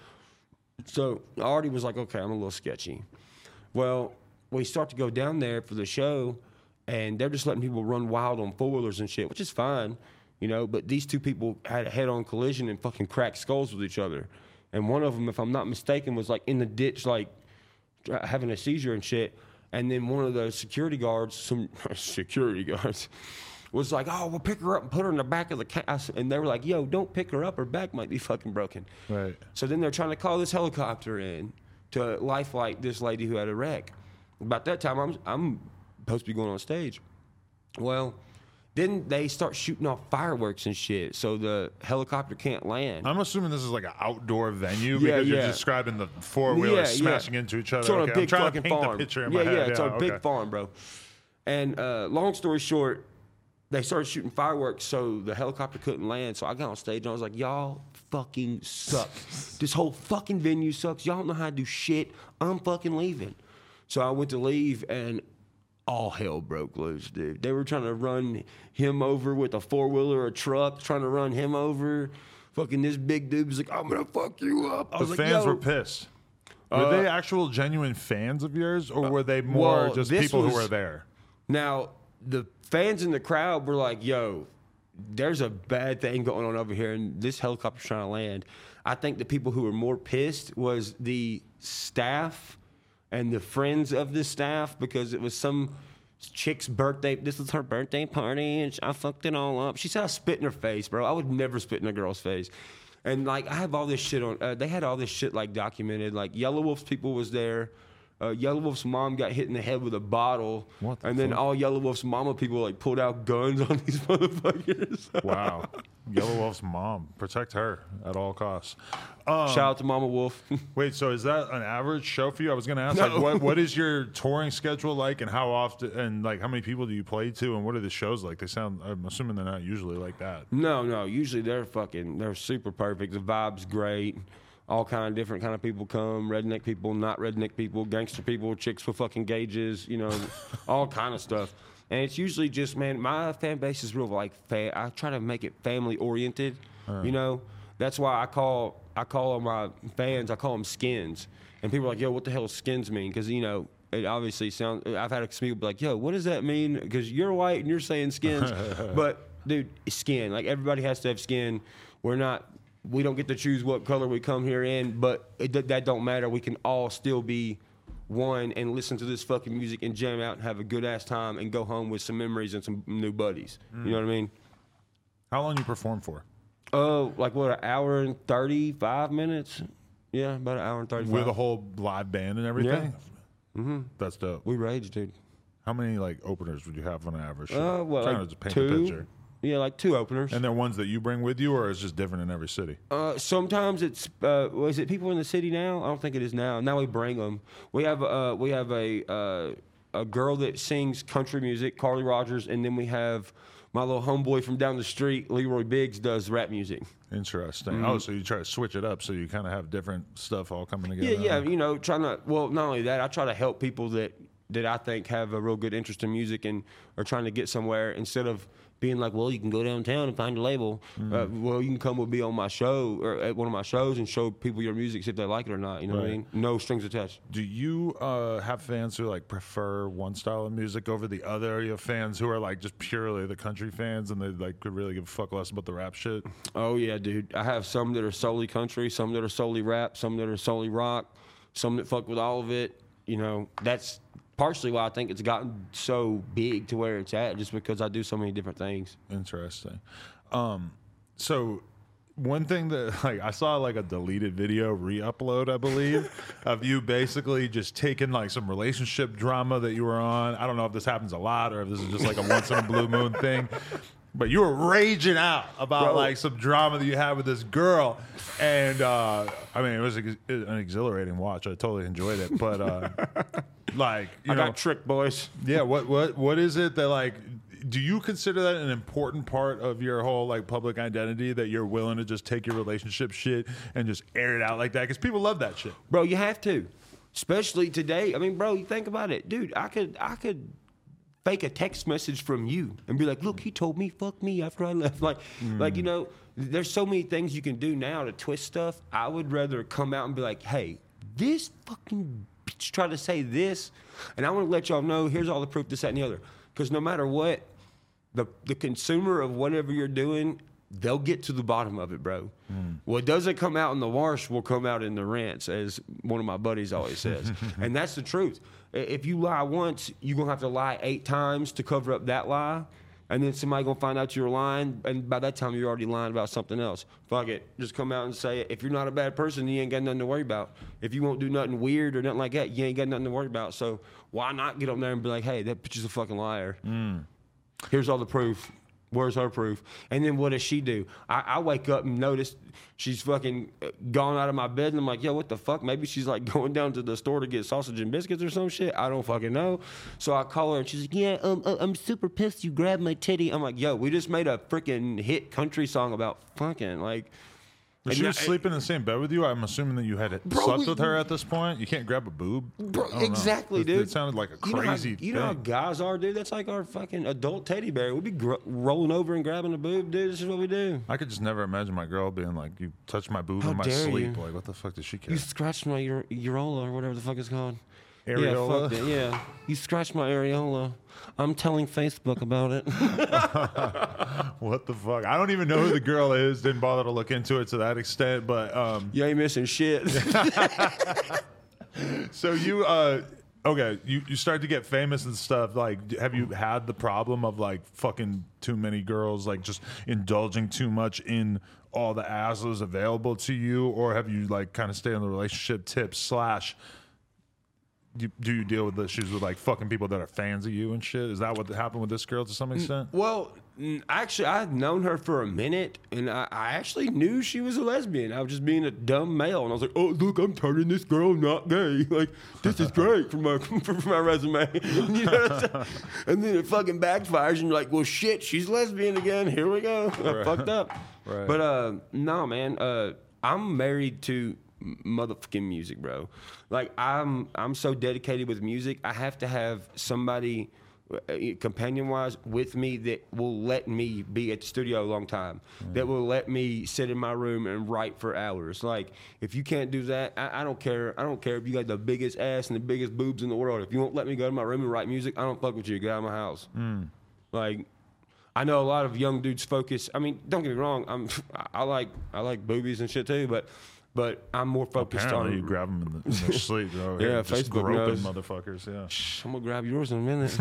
So I already was like, "Okay, I'm a little sketchy." Well, we start to go down there for the show, and they're just letting people run wild on four-wheelers and shit, which is fine, you know. But these two people had a head-on collision and fucking cracked skulls with each other. And one of them, if I'm not mistaken, was like in the ditch, like having a seizure and shit. And then one of the security guards, some security guards, was like, "Oh, we'll pick her up and put her in the back of the car." And they were like, "Yo, don't pick her up. Her back might be fucking broken." Right. So then they're trying to call this helicopter in to life flight this lady who had a wreck. About that time, I'm I'm supposed to be going on stage. Well, then they start shooting off fireworks and shit, so the helicopter can't land. I'm assuming this is like an outdoor venue Yeah, because yeah. you're describing the four wheelers Yeah, smashing yeah. into each other. It's on Okay, a big I'm trying fucking to paint farm. the picture in yeah, my head. yeah, it's on a okay. big farm, bro. And uh, long story short, they started shooting fireworks, so the helicopter couldn't land. So I got on stage and I was like, "Y'all fucking suck. This whole fucking venue sucks. Y'all don't know how to do shit. I'm fucking leaving." So I went to leave, and all hell broke loose, dude. They were trying to run him over with a four-wheeler or a truck, trying to run him over. Fucking this big dude was like, "I'm going to fuck you up." I The was fans like, Yo. were pissed. Were Uh, they actual genuine fans of yours, or were they more well, just this people was- who were there? Now, the fans in the crowd were like, "Yo, there's a bad thing going on over here, and this helicopter's trying to land." I think the people who were more pissed was the staff and the friends of the staff, because it was some chick's birthday. This was her birthday party, and I fucked it all up. She said I spit in her face, bro. I would never spit in a girl's face. And, like, I have all this shit on. Uh, they had all this shit, like, documented. Like, Yellow Wolf's people was there. Uh, Yellow Wolf's mom got hit in the head with a bottle. What the and then fuck? all Yellow Wolf's mama people, like, pulled out guns on these motherfuckers. Wow. Yellow Wolf's mom. Protect her at all costs. Um, Shout out to Mama Wolf. Wait, so is that an average show for you? I was going to ask, No. like, what what is your touring schedule like, and how often, and like, how many people do you play to, and what are the shows like? They sound, I'm assuming they're not usually like that. No, no. Usually they're fucking, they're super perfect. The vibe's great. All kind of different kind of people come. Redneck people, not redneck people, gangster people, chicks with fucking gauges, you know, all kind of stuff. And it's usually just, man, my fan base is real, like, fa- I try to make it family oriented, uh. you know. That's why I call I call all my fans, I call them skins. And people are like, "Yo, what the hell does skins mean?" Because, you know, it obviously sounds, I've had some people be like, "Yo, what does that mean?" Because you're white and you're saying skins. But, dude, skin. Like, everybody has to have skin. We're not, we don't get to choose what color we come here in, but it, that don't matter. We can all still be one and listen to this fucking music and jam out and have a good-ass time and go home with some memories and some new buddies. Mm. You know what I mean? How long you perform for? Oh, uh, like what, an hour and thirty-five minutes? Yeah, about an hour and thirty-five. With a whole live band and everything? Yeah. Mm-hmm. That's dope. We rage, dude. How many, like, openers would you have on an average show? Uh, well, trying like to paint two. a picture. Yeah, like two openers. And they're ones that you bring with you, or is it just different in every city? Uh, sometimes it's, uh, is it people in the city now? I don't think it is now. Now we bring them. We have, uh, we have a, uh, a girl that sings country music, Carly Rogers, and then we have my little homeboy from down the street, Leroy Biggs, does rap music. Interesting. Mm-hmm. Oh, so you try to switch it up so you kind of have different stuff all coming together. Yeah, yeah. You know, trying to, well, not only that, I try to help people that that I think have a real good interest in music and are trying to get somewhere instead of being like, well, you can go downtown and find a label. Mm-hmm. Uh, well, you can come and be on my show or at one of my shows and show people your music, see if they like it or not. You know right. what I mean? No strings attached. Do you uh, have fans who like prefer one style of music over the other? You have fans who are like just purely the country fans and they like could really give a fuck less about the rap shit? Oh yeah, dude. I have some that are solely country, some that are solely rap, some that are solely rock, some that fuck with all of it. You know, that's partially why I think it's gotten so big to where it's at, just because I do so many different things. Interesting. Um, so one thing that like I saw like a deleted video re-upload, I believe, of you basically just taking like some relationship drama that you were on. I don't know if this happens a lot or if this is just like a once in a blue moon thing. But you were raging out about Bro. like some drama that you had with this girl, and uh, I mean it was ex- an exhilarating watch. I totally enjoyed it, but uh, like you I know, got tricked, boys. Yeah, what what what is it that like? Do you consider that an important part of your whole like public identity that you're willing to just take your relationship shit and just air it out like that? Because people love that shit, bro. You have to, especially today. I mean, bro, you think about it, dude. I could I could. fake a text message from you and be like, look, he told me fuck me after I left. Like, mm. like you know, there's so many things you can do now to twist stuff. I would rather come out and be like, hey, this fucking bitch tried to say this, and I want to let y'all know, here's all the proof, this, that, and the other. Because no matter what, the the consumer of whatever you're doing, they'll get to the bottom of it, bro. Mm. What doesn't come out in the wash will come out in the rants, as one of my buddies always says. And that's the truth. If you lie once, you're going to have to lie eight times to cover up that lie. And then somebody going to find out you're lying. And by that time, you're already lying about something else. Fuck it. Just come out and say it. If you're not a bad person, you ain't got nothing to worry about. If you won't do nothing weird or nothing like that, you ain't got nothing to worry about. So why not get up there and be like, hey, that bitch is a fucking liar. Mm. Here's all the proof. Where's her proof? And then what does she do? I, I wake up and notice she's fucking gone out of my bed, and I'm like, yo, what the fuck? Maybe she's like going down to the store to get sausage and biscuits or some shit. I don't fucking know. So I call her, and she's like, yeah, um, uh, I'm super pissed you grabbed my titty. I'm like, yo, we just made a freaking hit country song about fucking, like. Was she was sleeping in the same bed with you? I'm assuming that you had bro, slept we, with her at this point. You can't grab a boob. Bro, exactly, it, dude. It sounded like a crazy you know how, thing. You know how guys are, dude? That's like our fucking adult teddy bear. We'd be gr- rolling over and grabbing a boob, dude. This is what we do. I could just never imagine my girl being like, you touched my boob how in my sleep. You? Like, what the fuck does she care? You scratched my ure- urola or whatever the fuck it's called. Areola? Yeah, fuck it, yeah. You scratched my areola. I'm telling Facebook about it. What the fuck? I don't even know who the girl is. Didn't bother to look into it to that extent, but um, you ain't missing shit. So you, uh, okay, you, you start to get famous and stuff. Like, have you had the problem of like fucking too many girls, like just indulging too much in all the asses available to you, or have you like kind of stayed on the relationship tips slash? Do, do you deal with the issues with like fucking people that are fans of you and shit? Is that what happened with this girl to some extent? Well, actually, I had known her for a minute, and I, I actually knew she was a lesbian. I was just being a dumb male, and I was like, "Oh, look, I'm turning this girl not gay. Like, this is great for my for my resume." You know? And then it fucking backfires, and you're like, "Well, shit, she's lesbian again. Here we go." Right. I fucked up. Right. But uh, no, man, uh, I'm married to motherfucking music, bro. Like I'm I'm so dedicated with music. I have to have somebody uh, companion wise with me that will let me be at the studio a long time, mm. that will let me sit in my room and write for hours. Like if you can't do that, I, I don't care. I don't care if you got the biggest ass and the biggest boobs in the world. If you won't let me go to my room and write music, I don't fuck with you. Get out of my house. Mm. Like I know a lot of young dudes focus. I mean, don't get me wrong. I'm I like I like boobies and shit too, but. But I'm more focused Apparently on. you grab them in, the, in their sleep. Bro. Yeah, just Facebook groping knows. Motherfuckers. Yeah. Shh, I'm gonna grab yours in a minute.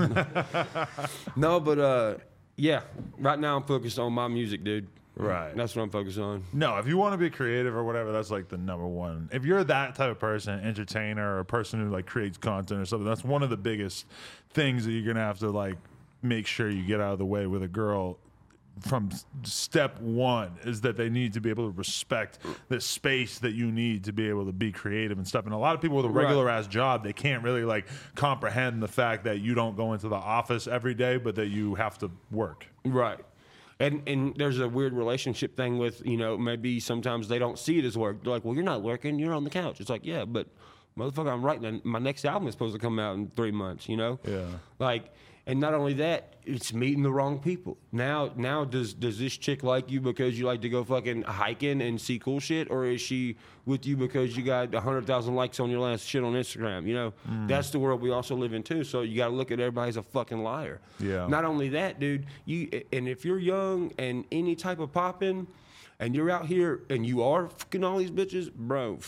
No, but uh, yeah. Right now I'm focused on my music, dude. Right. That's what I'm focused on. No, if you want to be creative or whatever, that's like the number one. If you're that type of person, entertainer, or a person who like creates content or something, that's one of the biggest things that you're gonna have to like make sure you get out of the way with a girl. From step one is that they need to be able to respect the space that you need to be able to be creative and stuff. And a lot of people with a regular right. ass job, they can't really like comprehend the fact that you don't go into the office every day, but that you have to work. Right. And and there's a weird relationship thing with, you know, maybe sometimes they don't see it as work. They're like, well, you're not working, you're on the couch. It's like, yeah, but motherfucker, I'm writing. My next album is supposed to come out in three months, you know? Yeah. Like, and not only that, it's meeting the wrong people. Now, now does does this chick like you because you like to go fucking hiking and see cool shit, or is she with you because you got a hundred thousand likes on your last shit on Instagram? You know, mm. that's the world we also live in too. So you got to look at everybody as a fucking liar. Yeah. Not only that, dude. You and if you're young and any type of popping, and you're out here and you are fucking all these bitches, bro,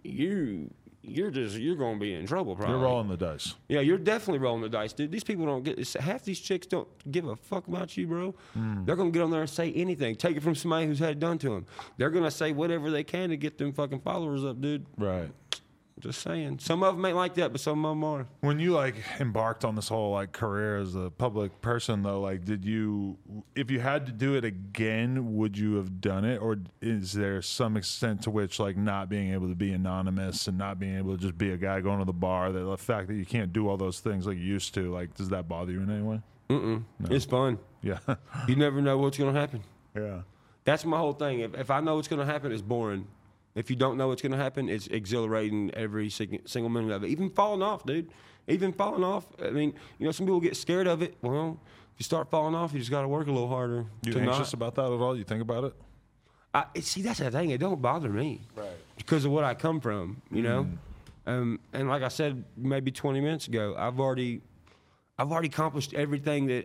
you. You're just you're gonna be in trouble, probably. You're rolling the dice. Yeah, you're definitely rolling the dice, dude. These people don't get half these chicks don't give a fuck about you, bro. Mm. They're gonna get on there and say anything. Take it from somebody who's had it done to them. They're gonna say whatever they can to get them fucking followers up, dude. Right. Just saying. Some of them ain't like that, but some of them are. When you like embarked on this whole like career as a public person, though, like, did you, if you had to do it again, would you have done it, or is there some extent to which like not being able to be anonymous and not being able to just be a guy going to the bar, that the fact that you can't do all those things like you used to, like, does that bother you in any way? Mm-mm. No. It's fun. Yeah. You never know what's gonna happen. Yeah. That's my whole thing. If if I know what's gonna happen, it's boring. If you don't know what's going to happen, it's exhilarating every single minute of it. Even falling off, dude. Even falling off. I mean, you know, some people get scared of it. Well, if you start falling off, you just got to work a little harder. You anxious not. about that at all? You think about it? I, see, that's the thing. It don't bother me. Right. Because of what I come from, you know? Mm. Um, and like I said maybe twenty minutes ago, I've already, I've already accomplished everything that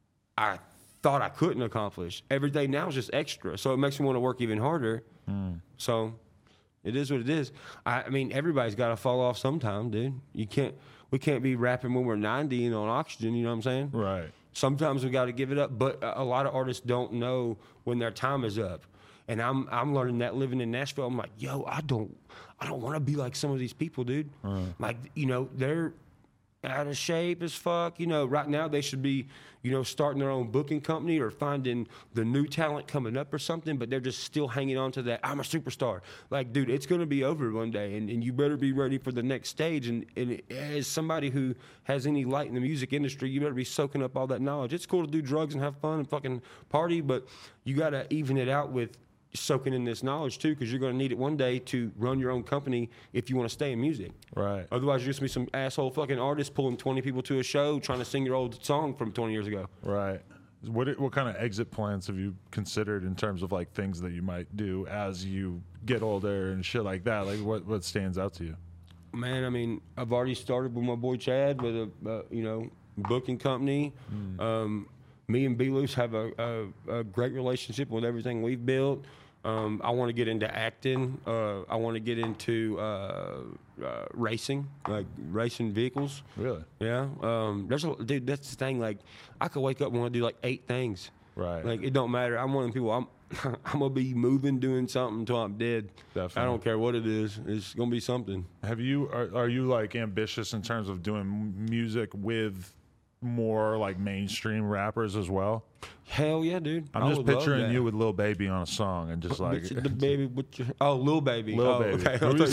I thought I couldn't accomplish. Everything now is just extra. So it makes me want to work even harder. Mm. So... it is what it is. I, I mean, everybody's got to fall off sometime, dude. You can't. We can't be rapping when we're ninety and on oxygen. You know what I'm saying? Right. Sometimes we got to give it up. But a, a lot of artists don't know when their time is up. And I'm I'm learning that living in Nashville. I'm like, yo, I don't I don't want to be like some of these people, dude. Uh. Like, you know, they're out of shape as fuck. You know, right now they should be, you know, starting their own booking company or finding the new talent coming up or something, but they're just still hanging on to that, I'm a superstar. Like, dude, it's going to be over one day, and, and you better be ready for the next stage. And, and as somebody who has any light in the music industry, you better be soaking up all that knowledge. It's cool to do drugs and have fun and fucking party, but you got to even it out with soaking in this knowledge too, because you're going to need it one day to run your own company if you want to stay in music. Right. Otherwise, you're just going to be some asshole fucking artist pulling twenty people to a show trying to sing your old song from twenty years ago. Right. What what kind of exit plans have you considered in terms of like things that you might do as you get older and shit like that? Like what, what stands out to you? Man, I mean, I've already started with my boy Chad with a uh, you know booking company. Mm. Um, me and B-Loose have a, a, a great relationship with everything we've built. Um, I want to get into acting. Uh, I want to get into uh, uh, racing, like racing vehicles. Really? Yeah. Um, there's a, dude, that's the thing. Like, I could wake up and want to do like eight things. Right. Like, it don't matter. I'm one of the people. I'm I'm gonna be moving, doing something until I'm dead. Definitely. I don't care what it is. It's gonna be something. Have you? Are, are you like ambitious in terms of doing music with more like mainstream rappers as well? Hell yeah, dude. I'm I just picturing you with Lil Baby on a song and just like the baby with your, oh Lil Baby. Lil oh, Baby.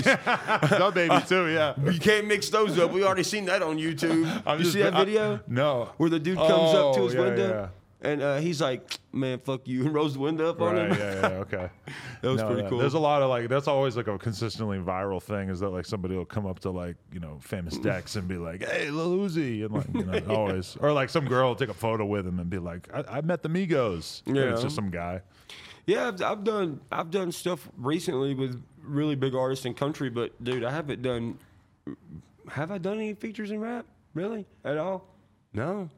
Okay. Lil Baby too, yeah. You can't mix those up. We already seen that on YouTube. I'm you just, see that video? I, no. Where the dude comes oh, up to his yeah, window yeah. and uh, he's like, "Man, fuck you," and rolls the window up right, on him. yeah, yeah, okay. That was no, pretty no. cool. There's a lot of like that's always like a consistently viral thing is that like somebody will come up to like, you know, Famous Dex and be like, "Hey, Lil Uzi," and like, you know, yeah. always, or like some girl will take a photo with him and be like, "I, I met the Migos." Yeah, and it's just some guy. Yeah, I've, I've done I've done stuff recently with really big artists in country, but dude, I haven't done. Have I done any features in rap? Really? At all? No.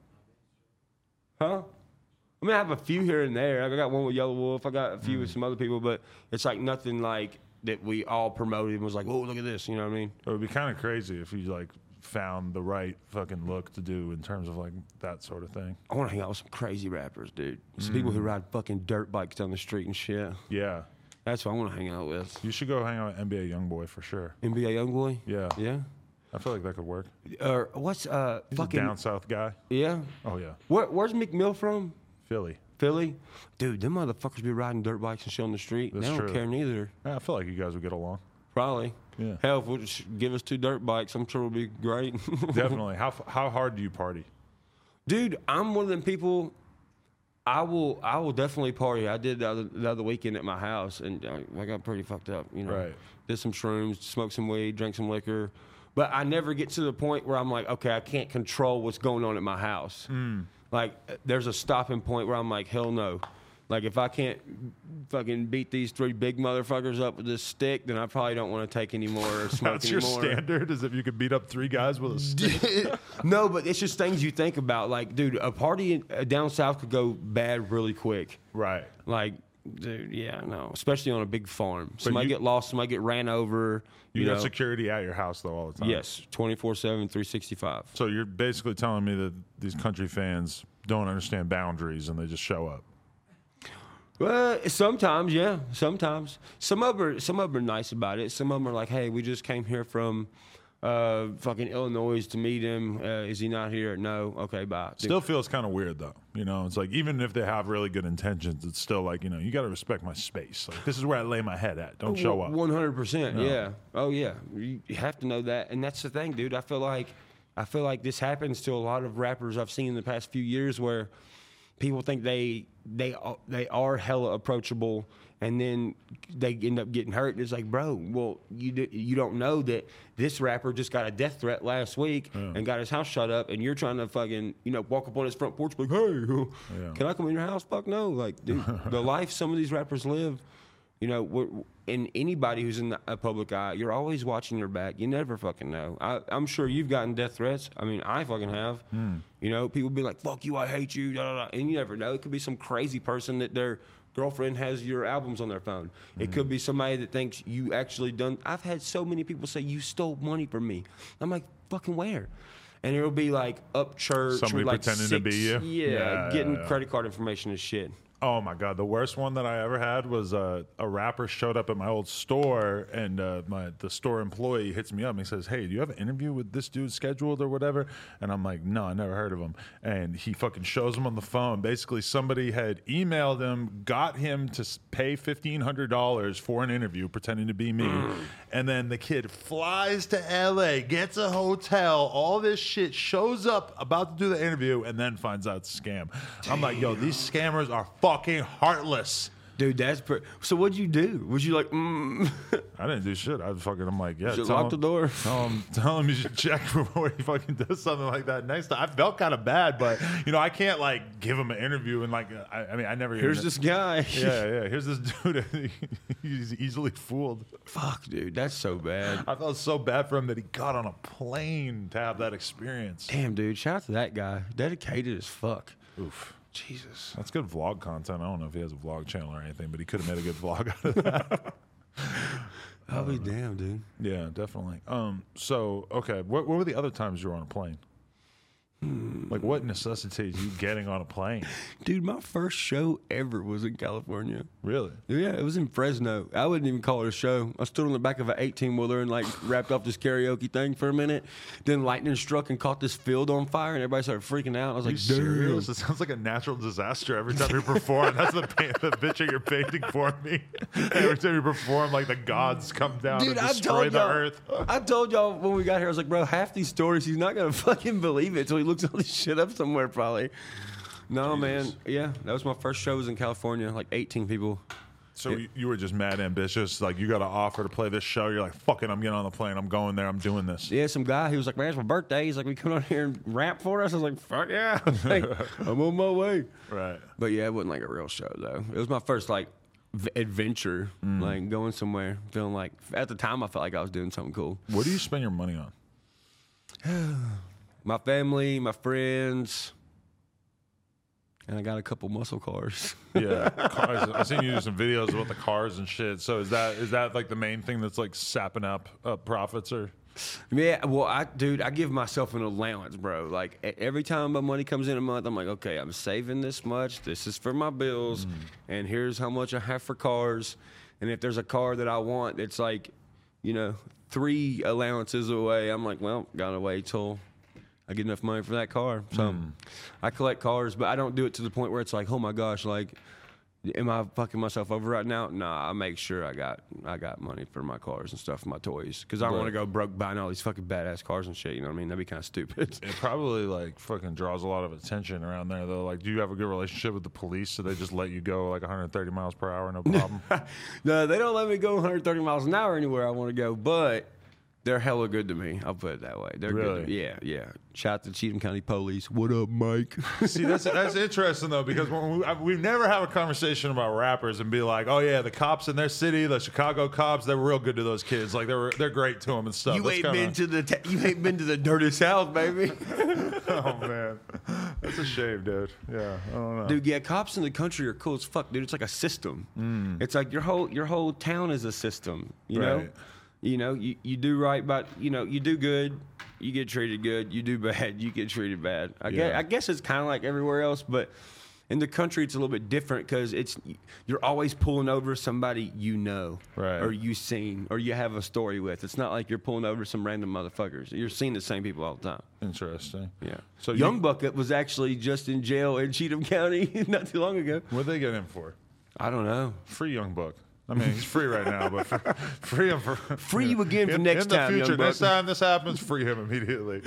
Huh? I mean, I have a few here and there. I got one with Yellow Wolf. I got a few mm. with some other people, but it's like nothing like that we all promoted and was like, "Whoa, look at this!" You know what I mean? It would be kind of crazy if you like found the right fucking look to do in terms of like that sort of thing. I want to hang out with some crazy rappers, dude. Some mm. people who ride fucking dirt bikes down the street and shit. Yeah. That's what I want to hang out with. You should go hang out with N B A Youngboy for sure. N B A Youngboy? Yeah. Yeah? I feel like that could work. Or uh, what's uh He's fucking a down south guy. Yeah. Oh yeah. Where, where's McMill from? Philly. Philly? Dude, them motherfuckers be riding dirt bikes and shit on the street. That's they don't true. care neither. Yeah, I feel like you guys would get along. Probably. Yeah. Hell, if we'll just give us two dirt bikes, I'm sure it'll be great. Definitely. How how hard do you party? Dude, I'm one of them people. I will I will definitely party. I did the other, the other weekend at my house, and I, I got pretty fucked up. You know, right. Did some shrooms, smoked some weed, drank some liquor. but I never get to the point where I'm like, okay, I can't control what's going on at my house. Mm. Like, there's a stopping point where I'm like, hell no. Like, if I can't fucking beat these three big motherfuckers up with this stick, then I probably don't want to take any more or smoke That's your anymore. standard, is if you could beat up three guys with a stick? No, but it's just things you think about. Like, dude, a party in, uh, down south could go bad really quick. Right. Like, dude, yeah, no. Especially on a big farm. Somebody you- get lost, somebody get ran over. You, You have know? security at your house, though, all the time. Yes, twenty-four seven, three sixty-five. So you're basically telling me that these country fans don't understand boundaries and they just show up. Well, sometimes, yeah, sometimes. Some of them are, some of them are nice about it. Some of them are like, hey, we just came here from uh, fucking Illinois to meet him. Uh, is he not here? No. Okay, bye. Still feels kind of weird, though. You know, it's like, even if they have really good intentions, it's still like, you know, you got to respect my space. Like, this is where I lay my head at. Don't show up. one hundred percent, No. yeah. Oh, yeah. You you have to know that. And that's the thing, dude. I feel like I feel like this happens to a lot of rappers I've seen in the past few years where people think they they are, they are hella approachable, and then they end up getting hurt. It's like, bro, well, you do, you don't know that this rapper just got a death threat last week and got his house shut up, and you're trying to fucking, you know, walk up on his front porch like, hey, Yeah. can I come in your house? Fuck no. Like, dude, the life some of these rappers live, you know, we're, and anybody who's in the, a public eye, you're always watching your back. You never fucking know. I, I'm sure you've gotten death threats. I mean, I fucking have. You know, people be like, fuck you, I hate you, da, da, da. And you never know. It could be some crazy person that their girlfriend has your albums on their phone. It could be somebody that thinks you actually done. I've had so many people say, you stole money from me. I'm like, fucking where? And it'll be like up church. Somebody or like pretending to six, be you? Yeah, Yeah, getting yeah, yeah. credit card information and shit. Oh my God, the worst one that I ever had was uh, a rapper showed up at my old store, and uh, my the store employee hits me up and he says, "Hey, do you have an interview with this dude scheduled or whatever?" And I'm like, "No, I never heard of him." And he fucking shows him on the phone. Basically, somebody had emailed him, got him to s- pay fifteen hundred dollars for an interview, pretending to be me, and then the kid flies to L A, gets a hotel, all this shit, shows up about to do the interview, and then finds out it's a scam. I'm like, yo, these scammers are fucking heartless. Dude, that's pretty. So what'd you do? Was you like, mm? I didn't do shit. I was fucking, I'm like, yeah. Did you tell lock him- the door? Tell him, tell him you should check before he fucking does something like that next time. I felt kind of bad, but, you know, I can't, like, give him an interview and, like, I, I mean, I never Here's even, this guy. Yeah, yeah. Here's this dude. He's easily fooled. Fuck, dude, that's so bad. I felt so bad for him that he got on a plane to have that experience. Damn, dude, shout out to that guy. Dedicated as fuck. Oof. Jesus. That's good vlog content. I don't know if he has a vlog channel or anything, but he could have made a good vlog out of that. I'll be damned, dude. Yeah, definitely. Um, so, okay, what, what were the other times you were on a plane? Like, what necessitates you getting on a plane? Dude, my first show ever was in California. Really? Yeah, it was in Fresno. I wouldn't even call it a show. I stood on the back of an eighteen-wheeler and, like, wrapped off this karaoke thing for a minute. Then lightning struck and caught this field on fire, and everybody started freaking out. I was Are like, you serious? dude. It sounds like a natural disaster every time you perform. That's the, pa- the picture you're painting for me. Every time you perform, like, the gods come down Dude, and I destroy told the y'all, earth. I told y'all when we got here, I was like, bro, half these stories, he's not going to fucking believe it until he looks all this shit up somewhere, probably. No, man. Yeah, that was my first show was in California, like eighteen people. So you, you were just mad ambitious. Like, you got an offer to play this show. You're like, fuck it, I'm getting on the plane. I'm going there. I'm doing this. Yeah, some guy, he was like, man, it's my birthday. He's like, we come out here and rap for us? I was like, fuck yeah. I was like, I'm on my way. Right. But yeah, it wasn't like a real show, though. It was my first, like, v- adventure, like going somewhere, feeling like, at the time, I felt like I was doing something cool. What do you spend your money on? My family, my friends, and I got a couple muscle cars. Yeah, cars. I've seen you do some videos about the cars and shit. So is that is that like the main thing that's like sapping up uh, profits or? Yeah, well, I, dude, I give myself an allowance, bro. Like e- every time my money comes in a month, I'm like, okay, I'm saving this much. This is for my bills, Mm. and here's how much I have for cars. And if there's a car that I want, it's like, you know, three allowances away. I'm like, well, gotta wait till I get enough money for that car. So Mm. I collect cars, but I don't do it to the point where it's like, oh my gosh, like, am I fucking myself over right now? Nah, I make sure I got I got money for my cars and stuff, for my toys, because I don't want to go broke buying all these fucking badass cars and shit. You know what I mean? That'd be kind of stupid. It probably like fucking draws a lot of attention around there though. Like, do you have a good relationship with the police? So they just let you go like one hundred thirty miles per hour, no problem. No, they don't let me go one hundred thirty miles an hour anywhere I want to go, but They're hella good to me. I'll put it that way. They're Really? good. To, yeah, yeah. Shout out to Cheatham County Police. What up, Mike? See, that's that's interesting though, because when we, we've never had a conversation about rappers and be like, oh yeah, the cops in their city, the Chicago cops, they're real good to those kids. Like they're they're great to them and stuff. You That's ain't kinda... been to the te- you ain't been to the dirty South, baby. Oh man, that's a shame, dude. Yeah, I don't know. Dude, yeah, cops in the country are cool as fuck, dude. It's like a system. Mm. It's like your whole your whole town is a system. You know, Right. you know, you, you do right, but you know, you do good, you get treated good. You do bad, you get treated bad. I Yeah. guess I guess it's kind of like everywhere else, but in the country it's a little bit different because it's you're always pulling over somebody you know, Right. or you seen, or you have a story with. It's not like you're pulling over some random motherfuckers. You're seeing the same people all the time. Interesting. Yeah. So Young you, Bucket was actually just in jail in Cheatham County not too long ago. what they get him for? I don't know. Free Young Buck. I mean, he's free right now, but for, free him for Free you again for in, next in the time, Young future. Buck. Next time this happens, free him immediately.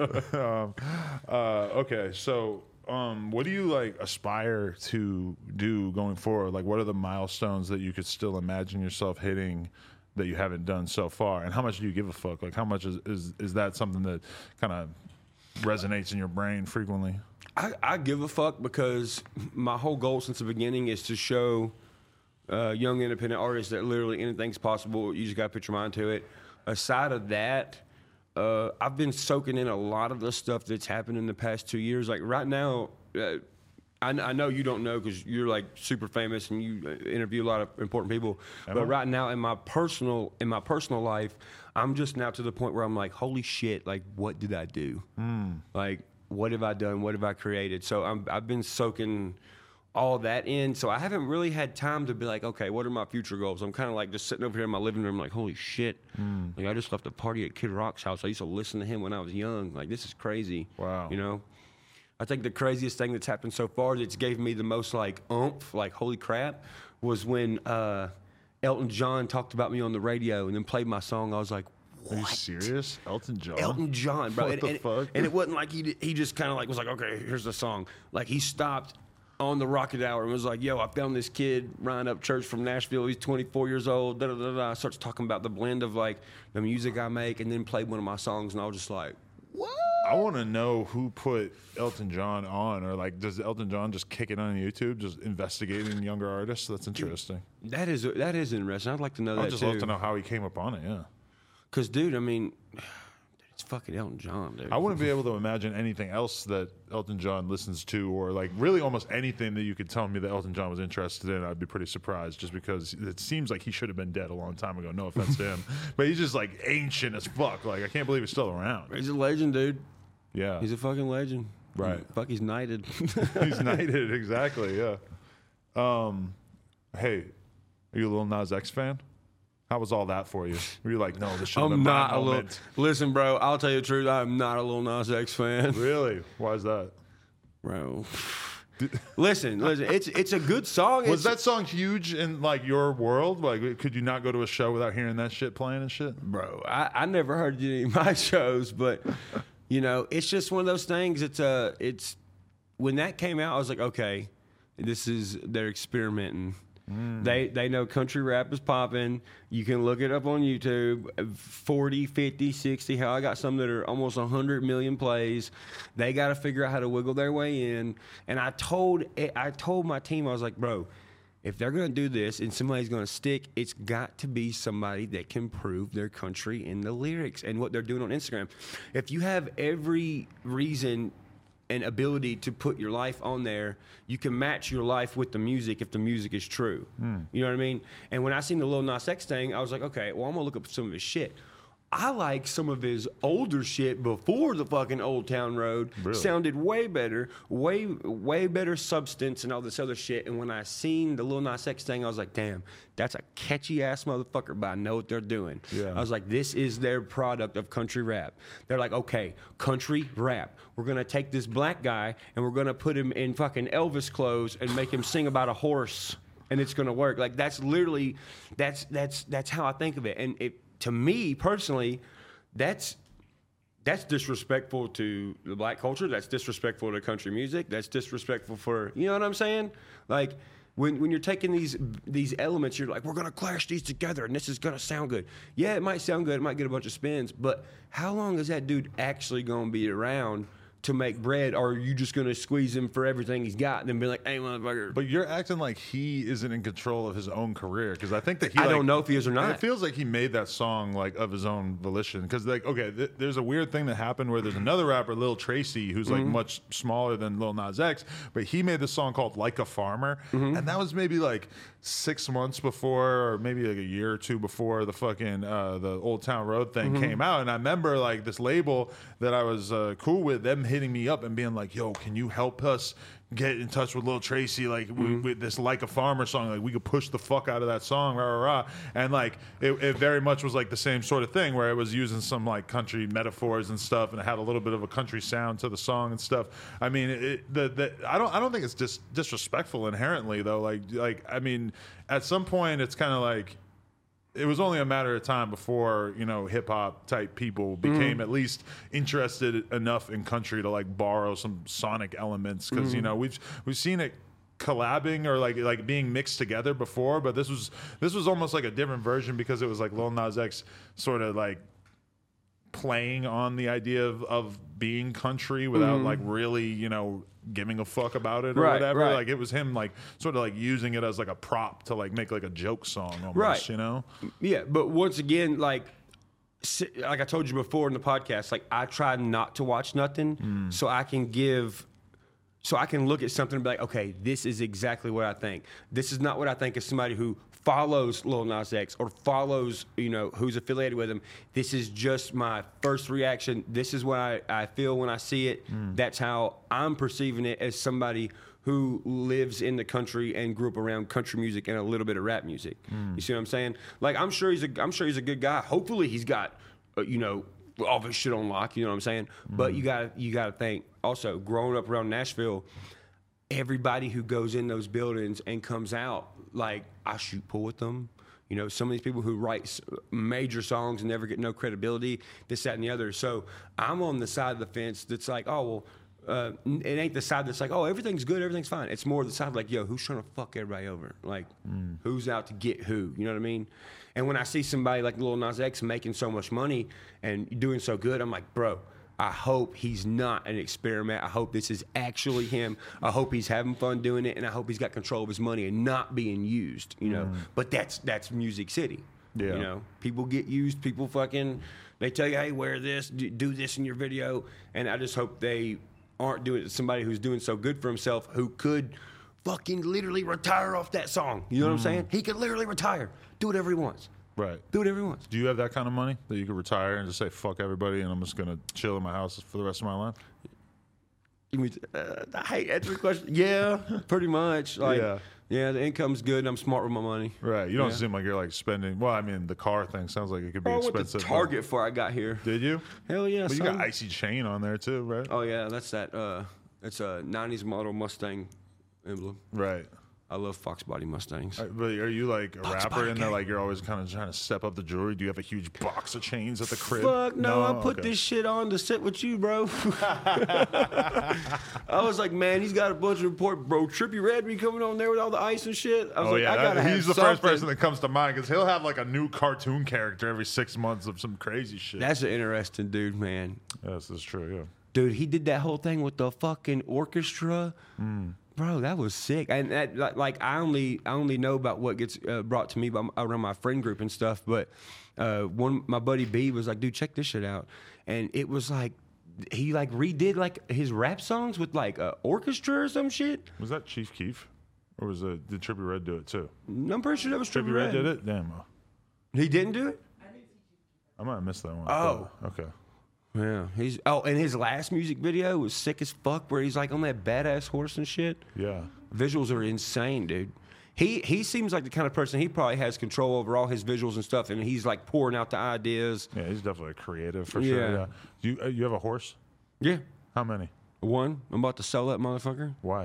um, uh, okay, so um, what do you like aspire to do going forward? Like, what are the milestones that you could still imagine yourself hitting that you haven't done so far? And how much do you give a fuck? Like, how much is is, is that something that kind of resonates in your brain frequently? I, I give a fuck because my whole goal since the beginning is to show uh, young independent artists that literally anything's possible. You just got to put your mind to it. Aside of that, uh, I've been soaking in a lot of the stuff that's happened in the past two years. Like right now, uh, I, I know you don't know because you're like super famous and you interview a lot of important people. But right now in my personal in my personal life, I'm just now to the point where I'm like, holy shit! Like, what did I do? Mm. Like, what have I done? What have I created? So I'm, I've been soaking all that in. So I haven't really had time to be like, okay, what are my future goals? I'm kind of like just sitting over here in my living room, like, holy shit! Mm. Like I just left a party at Kid Rock's house. I used to listen to him when I was young. Like this is crazy. Wow. You know. I think the craziest thing that's happened so far that's gave me the most like oomph, like holy crap, was when uh, Elton John talked about me on the radio and then played my song. I was like, what? Are you serious? Elton John? Elton John, bro. What and, the and, fuck? And it wasn't like he he just kind of like was like, okay, here's the song. Like he stopped on the Rocket Hour and was like, yo, I found this kid, Ryan Upchurch from Nashville. He's twenty-four years old. Da da da da. Starts talking about the blend of like the music I make, and then played one of my songs, and I was just like, what? I want to know who put Elton John on, or like, does Elton John just kick it on YouTube, just investigating younger artists? That's interesting. That is that is interesting. I'd like to know that I'd just too. love to know how he came up on it. Yeah, Cause, dude, I mean, it's fucking Elton John, dude. I wouldn't be able to imagine anything else that Elton John listens to, or like really almost anything that you could tell me that Elton John was interested in. I'd be pretty surprised, just because it seems like he should have been dead a long time ago. No offense to him, but he's just like ancient as fuck. Like I can't believe he's still around. He's a legend, dude. Yeah, He's a fucking legend. Right. Fuck, he's knighted. he's knighted. Exactly. Yeah. Um, hey, are you a Lil Nas X fan? How was all that for you? Were you like, no, this should have been I'm my not a little. moment? Listen, bro. I'll tell you the truth. I'm not a Lil Nas X fan, Really? Why is that? bro. listen, listen. It's it's a good song. Was It's- that song huge in like your world? Like, could you not go to a show without hearing that shit playing and shit? bro? I, I never heard any of my shows, but you know, it's just one of those things. It's a it's when that came out, I was like, okay, this is they're experimenting. Mm. They they know country rap is popping. You can look it up on YouTube. forty, fifty, sixty. Hell, I got some that are almost one hundred million plays. They got to figure out how to wiggle their way in. And I told I told my team, I was like, bro, if they're going to do this and somebody's going to stick, it's got to be somebody that can prove their country in the lyrics and what they're doing on Instagram. If you have every reason and ability to put your life on there, you can match your life with the music if the music is true. Mm. You know what I mean? And when I seen the Lil Nas X thing, I was like, okay, well, I'm gonna look up some of his shit. I like some of his older shit before the fucking Old Town Road. Really? Sounded way better, way way better substance and all this other shit. And when I seen the Lil Nas X thing, I was like, damn, that's a catchy ass motherfucker, but I know what they're doing. Yeah. I was like, this is their product of country rap. They're like, okay, country rap. We're gonna take this black guy and we're gonna put him in fucking Elvis clothes and make him sing about a horse, and it's gonna work. Like that's literally, that's that's that's how I think of it. And it. To me personally, that's that's disrespectful to the black culture. That's disrespectful to country music. That's disrespectful for, you know what I'm saying? Like, when when you're taking these these elements, you're like, we're gonna clash these together, and this is gonna sound good. Yeah, it might sound good, it might get a bunch of spins, but how long is that dude actually gonna be around to make bread, or are you just gonna squeeze him for everything he's got and then be like, hey, motherfucker? But you're acting like he isn't in control of his own career, because I think that he. I like, don't know if he is or not. It feels like he made that song like of his own volition, because like okay, th- there's a weird thing that happened where there's another rapper, Lil Tracy, who's like Mm-hmm. much smaller than Lil Nas X, but he made this song called Like a Farmer, Mm-hmm. and that was maybe like six months before, or maybe like a year or two before the fucking uh, the Old Town Road thing Mm-hmm. came out, and I remember like this label that I was uh, cool with, them hitting me up and being like, yo, can you help us get in touch with Lil Tracy, like Mm-hmm. with, with this Like a Farmer song, like we could push the fuck out of that song, rah rah rah. And like it, it very much was like the same sort of thing where it was using some like country metaphors and stuff, and it had a little bit of a country sound to the song and stuff. I mean, it, the, the I don't I don't think it's dis- disrespectful inherently though. Like like I mean, at some point it's kind of like. It was only a matter of time before, you know, hip hop type people became mm. at least interested enough in country to like borrow some sonic elements, because mm. you know we've we've seen it collabing or like like being mixed together before, but this was this was almost like a different version, because it was like Lil Nas X sort of like playing on the idea of, of being country without mm. like really, you know, giving a fuck about it or right, whatever. Right. Like it was him like sort of like using it as like a prop to like make like a joke song almost, right. you know? Yeah, but once again, like like I told you before in the podcast, like I try not to watch nothing mm. so I can give so I can look at something and be like, okay, this is exactly what I think. This is not what I think as somebody who follows Lil Nas X or follows, you know, who's affiliated with him. This is just my first reaction. This is what I, I feel when I see it. Mm. That's how I'm perceiving it as somebody who lives in the country and grew up around country music and a little bit of rap music. Mm. You see what I'm saying? Like, I'm sure he's a, I'm sure he's a good guy. Hopefully he's got, uh, you know, all this shit on lock, you know what I'm saying? Mm. But you got you got to think, also, growing up around Nashville, everybody who goes in those buildings and comes out, like, I shoot pool with them. You know, some of these people who write major songs and never get no credibility, this, that, and the other. So I'm on the side of the fence that's like, oh, well, uh, it ain't the side that's like, oh, everything's good, everything's fine. It's more the side like, yo, who's trying to fuck everybody over? Like, mm. who's out to get who? You know what I mean? And when I see somebody like Lil Nas X making so much money and doing so good, I'm like, bro, I hope he's not an experiment. I hope this is actually him. I hope he's having fun doing it, and I hope he's got control of his money and not being used, you know. Mm. But that's that's Music City. Yeah. You know, people get used. People fucking, they tell you, hey, wear this, do this in your video. And I just hope they aren't doing it to somebody who's doing so good for himself, who could fucking literally retire off that song. You know mm. what I'm saying? He could literally retire. Do whatever he wants. Right. Do whatever he wants. Do you have that kind of money that you could retire and just say, fuck everybody, and I'm just going to chill in my house for the rest of my life? You mean, uh, I hate answering questions. Yeah, pretty much. Like, yeah. yeah, the income's good, and I'm smart with my money. Right. You don't yeah. seem like you're like spending, well, I mean, the car thing sounds like it could be oh, expensive. I went to Target before I got here. Did you? Hell yeah, But son. you got Icy Chain on there too, right? Oh, yeah, that's that. Uh, it's a nineties model Mustang emblem. Right. I love Fox Body Mustangs. Right, but are you like a Fox rapper in there? gang. Like you're always kind of trying to step up the jewelry? Do you have a huge box of chains at the crib? Fuck no, I put okay. this shit on to sit with you, bro. I was like, man, he's got a bunch of report, bro. Trippie Redd be coming on there with all the ice and shit. I was oh like, yeah, I gotta that, have he's the something. first person that comes to mind, because he'll have like a new cartoon character every six months of some crazy shit. That's an interesting dude, man. Yes, that's true. Yeah, dude, he did that whole thing with the fucking orchestra. Mm. Bro, that was sick. And that, like, I only I only know about what gets uh, brought to me by, around my friend group and stuff. But uh, one, my buddy B was like, dude, check this shit out. And it was like, he like redid like his rap songs with like an orchestra or some shit. Was that Chief Keef, or was it did Trippie Redd do it too? I'm pretty sure that was Trippie, Trippie Redd. Redd did it. Damn. He didn't do it. I might have missed that one. Oh, okay. Yeah, he's oh, and his last music video was sick as fuck, where he's like on that badass horse and shit. Yeah, visuals are insane, dude. He he seems like the kind of person, he probably has control over all his visuals and stuff, and he's like pouring out the ideas. Yeah, he's definitely creative for yeah. sure. Yeah. Do you uh, you have a horse? Yeah. How many? One. I'm about to sell that motherfucker. Why?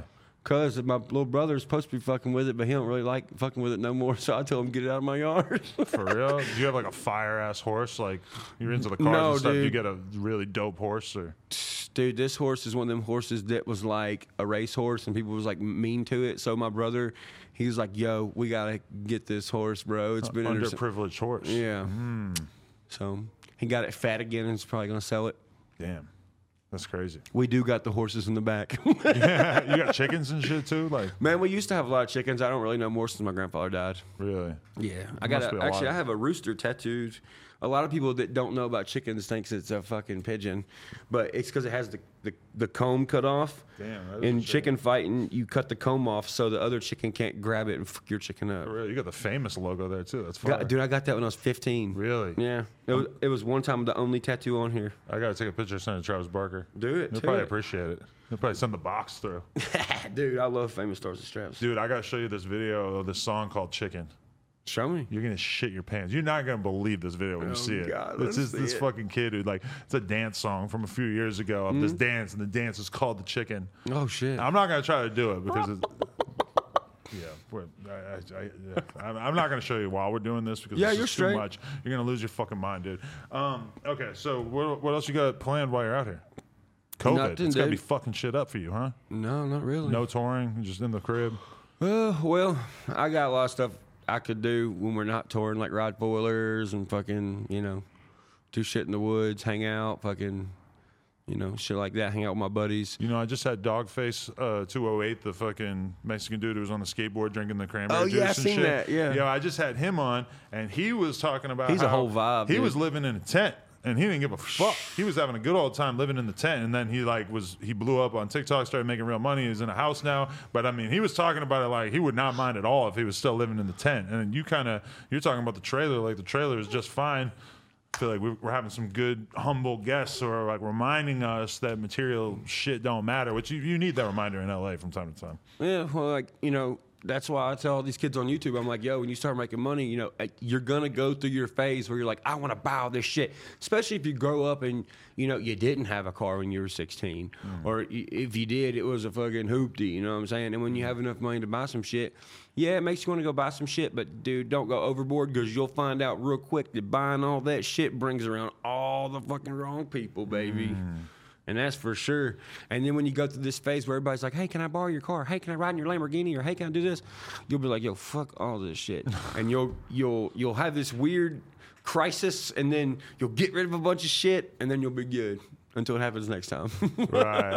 Cause my little brother's supposed to be fucking with it, but he don't really like fucking with it no more. So I told him get it out of my yard. For real? Do you have like a fire ass horse? Like you're into the cars No, and stuff. dude. You get a really dope horse, or Dude, this horse is one of them horses that was like a race horse, and people was like mean to it. So my brother, he was like, "Yo, we gotta get this horse, bro. It's been under- underprivileged horse. Yeah. Mm. So he got it fat again, and is probably gonna sell it. Damn, that's crazy. We do got the horses in the back. Yeah, you got chickens and shit too. Like Man, we used to have a lot of chickens. I don't really know more since my grandfather died. really? Yeah, I Must got be a a, actually. lot. I have a rooster tattooed. A lot of people that don't know about chickens thinks it's a fucking pigeon, but it's because it has the, the, the comb cut off. Damn, that is In a shame. chicken fighting, you cut the comb off so the other chicken can't grab it and fuck your chicken up. Really? You got the famous logo there too. That's fire. Got, dude, I got that when I was fifteen. Really? Yeah, it was, it was one time the only tattoo on here. I gotta take a picture and send it to Travis Barker. Do it, He'll do probably it. appreciate it. He'll probably send the box through. Dude, I love famous stars and straps. Dude, I gotta show you this video of this song called Chicken. Show me. You're gonna shit your pants. You're not gonna believe this video when Oh, you see it. God, it's let's just see this it. fucking kid who like it's a dance song from a few years ago of Mm-hmm. this dance, and the dance is called the Chicken. Oh shit. I'm not gonna try to do it because it's yeah. We're, I, I, I, yeah. I'm, I'm not gonna show you while we're doing this because Yeah, it's you're just too straight. much. You're gonna lose your fucking mind, dude. Um, okay, so what, what else you got planned while you're out here? COVID. Nothing, It's gotta be dude. fucking shit up for you, huh? No, not really. No touring, just in the crib. Uh, well, I got a lot of stuff I could do when we're not touring, like ride four-wheelers and fucking, you know, do shit in the woods, hang out, fucking, you know, shit like that, hang out with my buddies. You know, I just had Dogface uh, two oh eight, the fucking Mexican dude who was on the skateboard drinking the cranberry Oh, juice yeah, I and seen shit. that, yeah. Yeah, I just had him on, and he was talking about He's a how whole vibe, He dude. was living in a tent, and he didn't give a fuck. He was having a good old time living in the tent, and then he like was he blew up on TikTok, started making real money. He's in a house now, but I mean, he was talking about it like he would not mind at all if he was still living in the tent. And you kind of you're talking about the trailer, like the trailer is just fine. I feel like we- we're having some good, humble guests who are like reminding us that material shit don't matter, which you, you need that reminder in L A from time to time. Yeah, well, like, you know, that's why I tell all these kids on YouTube, I'm like, yo, when you start making money, you know, you're going to go through your phase where you're like, I want to buy all this shit. Especially if you grow up and, you know, you didn't have a car when you were sixteen. Or y- if you did, it was a fucking hoopty, you know what I'm saying? And when you have enough money to buy some shit, yeah, it makes you want to go buy some shit. But, dude, don't go overboard because you'll find out real quick that buying all that shit brings around all the fucking wrong people, baby. And that's for sure. And then when you go through this phase where everybody's like, hey, can I borrow your car? Hey, can I ride in your Lamborghini? Or hey, can I do this? You'll be like, yo, fuck all this shit. And you'll you'll you'll have this weird crisis, and then you'll get rid of a bunch of shit, and then you'll be good until it happens next time. Right.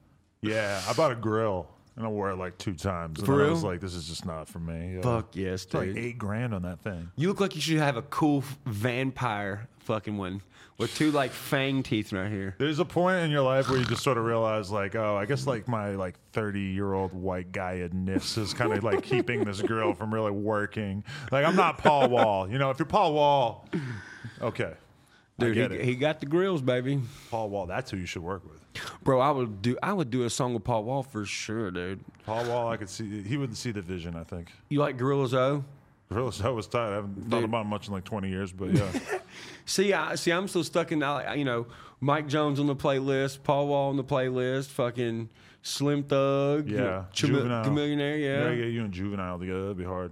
Yeah, I bought a grill and I wore it like two times. And For then I real? was like, this is just not for me. Yeah. Fuck yes, It's like dude. eight grand on that thing. You look like you should have a cool vampire fucking one with two like fang teeth right here. There's a point in your life where you just sort of realize, like, oh, I guess like my like thirty year old white guy-ness is kind of like keeping this girl from really working. Like, I'm not Paul Wall. You know, if you're Paul Wall, okay. I Dude, get he, it. he got the grills, baby. Paul Wall, that's who you should work with. Bro, I would do I would do a song with Paul Wall for sure, dude. Paul Wall, I could see, he would see the vision, I think. You like Gorillaz O? Really, so was tight. I haven't thought Dude. about it much in like twenty years, but yeah. See, I see. I'm still stuck in, uh, you know, Mike Jones on the playlist, Paul Wall on the playlist, fucking Slim Thug, Yeah. Chame- Juvenile. Chamillionaire, yeah. Gotta get you and Juvenile together. That'd be hard.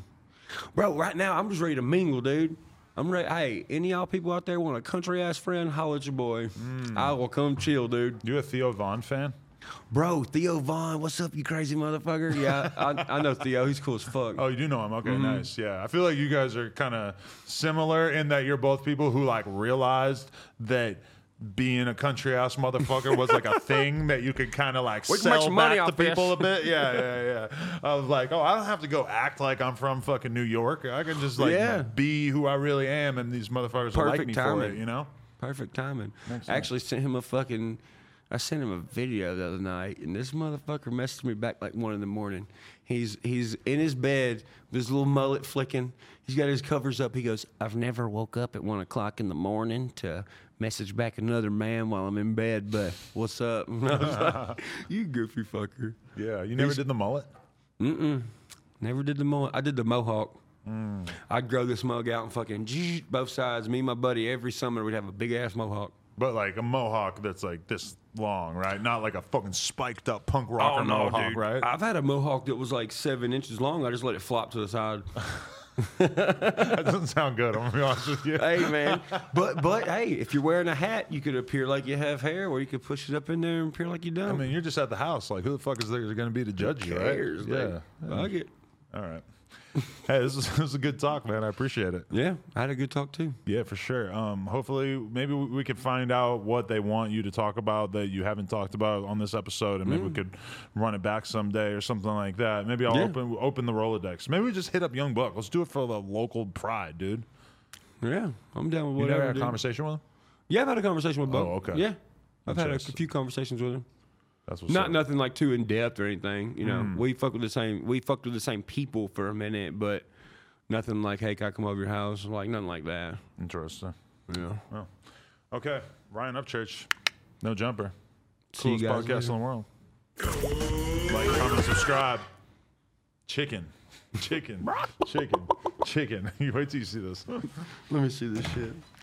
Bro, right now I'm just ready to mingle, dude. I'm ready. Hey, any of y'all people out there want a country ass friend? Holla at your boy. Mm. I will come chill, dude. You a Theo Vaughn fan? Bro, Theo Vaughn, what's up, you crazy motherfucker? Yeah, I, I know Theo. He's cool as fuck. Oh, you do know him. Okay, Mm-hmm. nice. Yeah, I feel like you guys are kind of similar in that you're both people who like realized that being a country ass motherfucker was like a thing that you could kind of like We can make sell some money back to off this. people a bit. Yeah, yeah, yeah. I was like, oh, I don't have to go act like I'm from fucking New York. I can just like Yeah. be who I really am, and these motherfuckers will like Perfect me for timing. it. You know? Perfect timing. Makes I actually sent him a fucking. I sent him a video the other night, and this motherfucker messaged me back like one in the morning. He's he's in his bed with his little mullet flicking. He's got his covers up. He goes, "I've never woke up at one o'clock in the morning to message back another man while I'm in bed. But what's up?" And I was like, "You goofy fucker." Yeah. You never He's- did the mullet? Mm-mm. Never did the mo. I did the mohawk. Mm. I'd grow this mug out and fucking both sides. Me and my buddy every summer we'd have a big ass mohawk. But like a mohawk that's like this long, right? Not like a fucking spiked up punk rocker mohawk, right? I've had a mohawk that was like seven inches long. I just let it flop to the side. That doesn't sound good. I'm gonna be honest with you. Hey man, but but hey, if you're wearing a hat, you could appear like you have hair, or you could push it up in there and appear like you don't. I mean, you're just at the house. Like, who the fuck is there going to be to judge Who you, cares, right? like, Yeah. Fuck it. All right. Hey, this is, this is a good talk, man. I appreciate it. Yeah, I had a good talk too. Yeah, for sure. Um, hopefully, maybe we, we could find out what they want you to talk about that you haven't talked about on this episode, and maybe we could run it back someday or something like that. Maybe I'll Yeah. open open the Rolodex. Maybe we just hit up Young Buck. Let's do it for the local pride, dude. Yeah, I'm down with You whatever. never had a dude. conversation with him? Yeah, I've had a conversation with Bo. Oh, okay. Yeah, I've had a, Interesting. few conversations with him. That's what's Not up. nothing like too in depth or anything. You know, we fuck with the same. We fucked with the same people for a minute, but nothing like, hey, can I come over your house? Like nothing like that. Interesting. Yeah. Oh. Okay, Ryan Upchurch, No Jumper. See you Coolest guys podcast later. in the world. Like, comment, subscribe. Chicken. Chicken. Chicken. Chicken. You wait till you see this. Let me see this shit.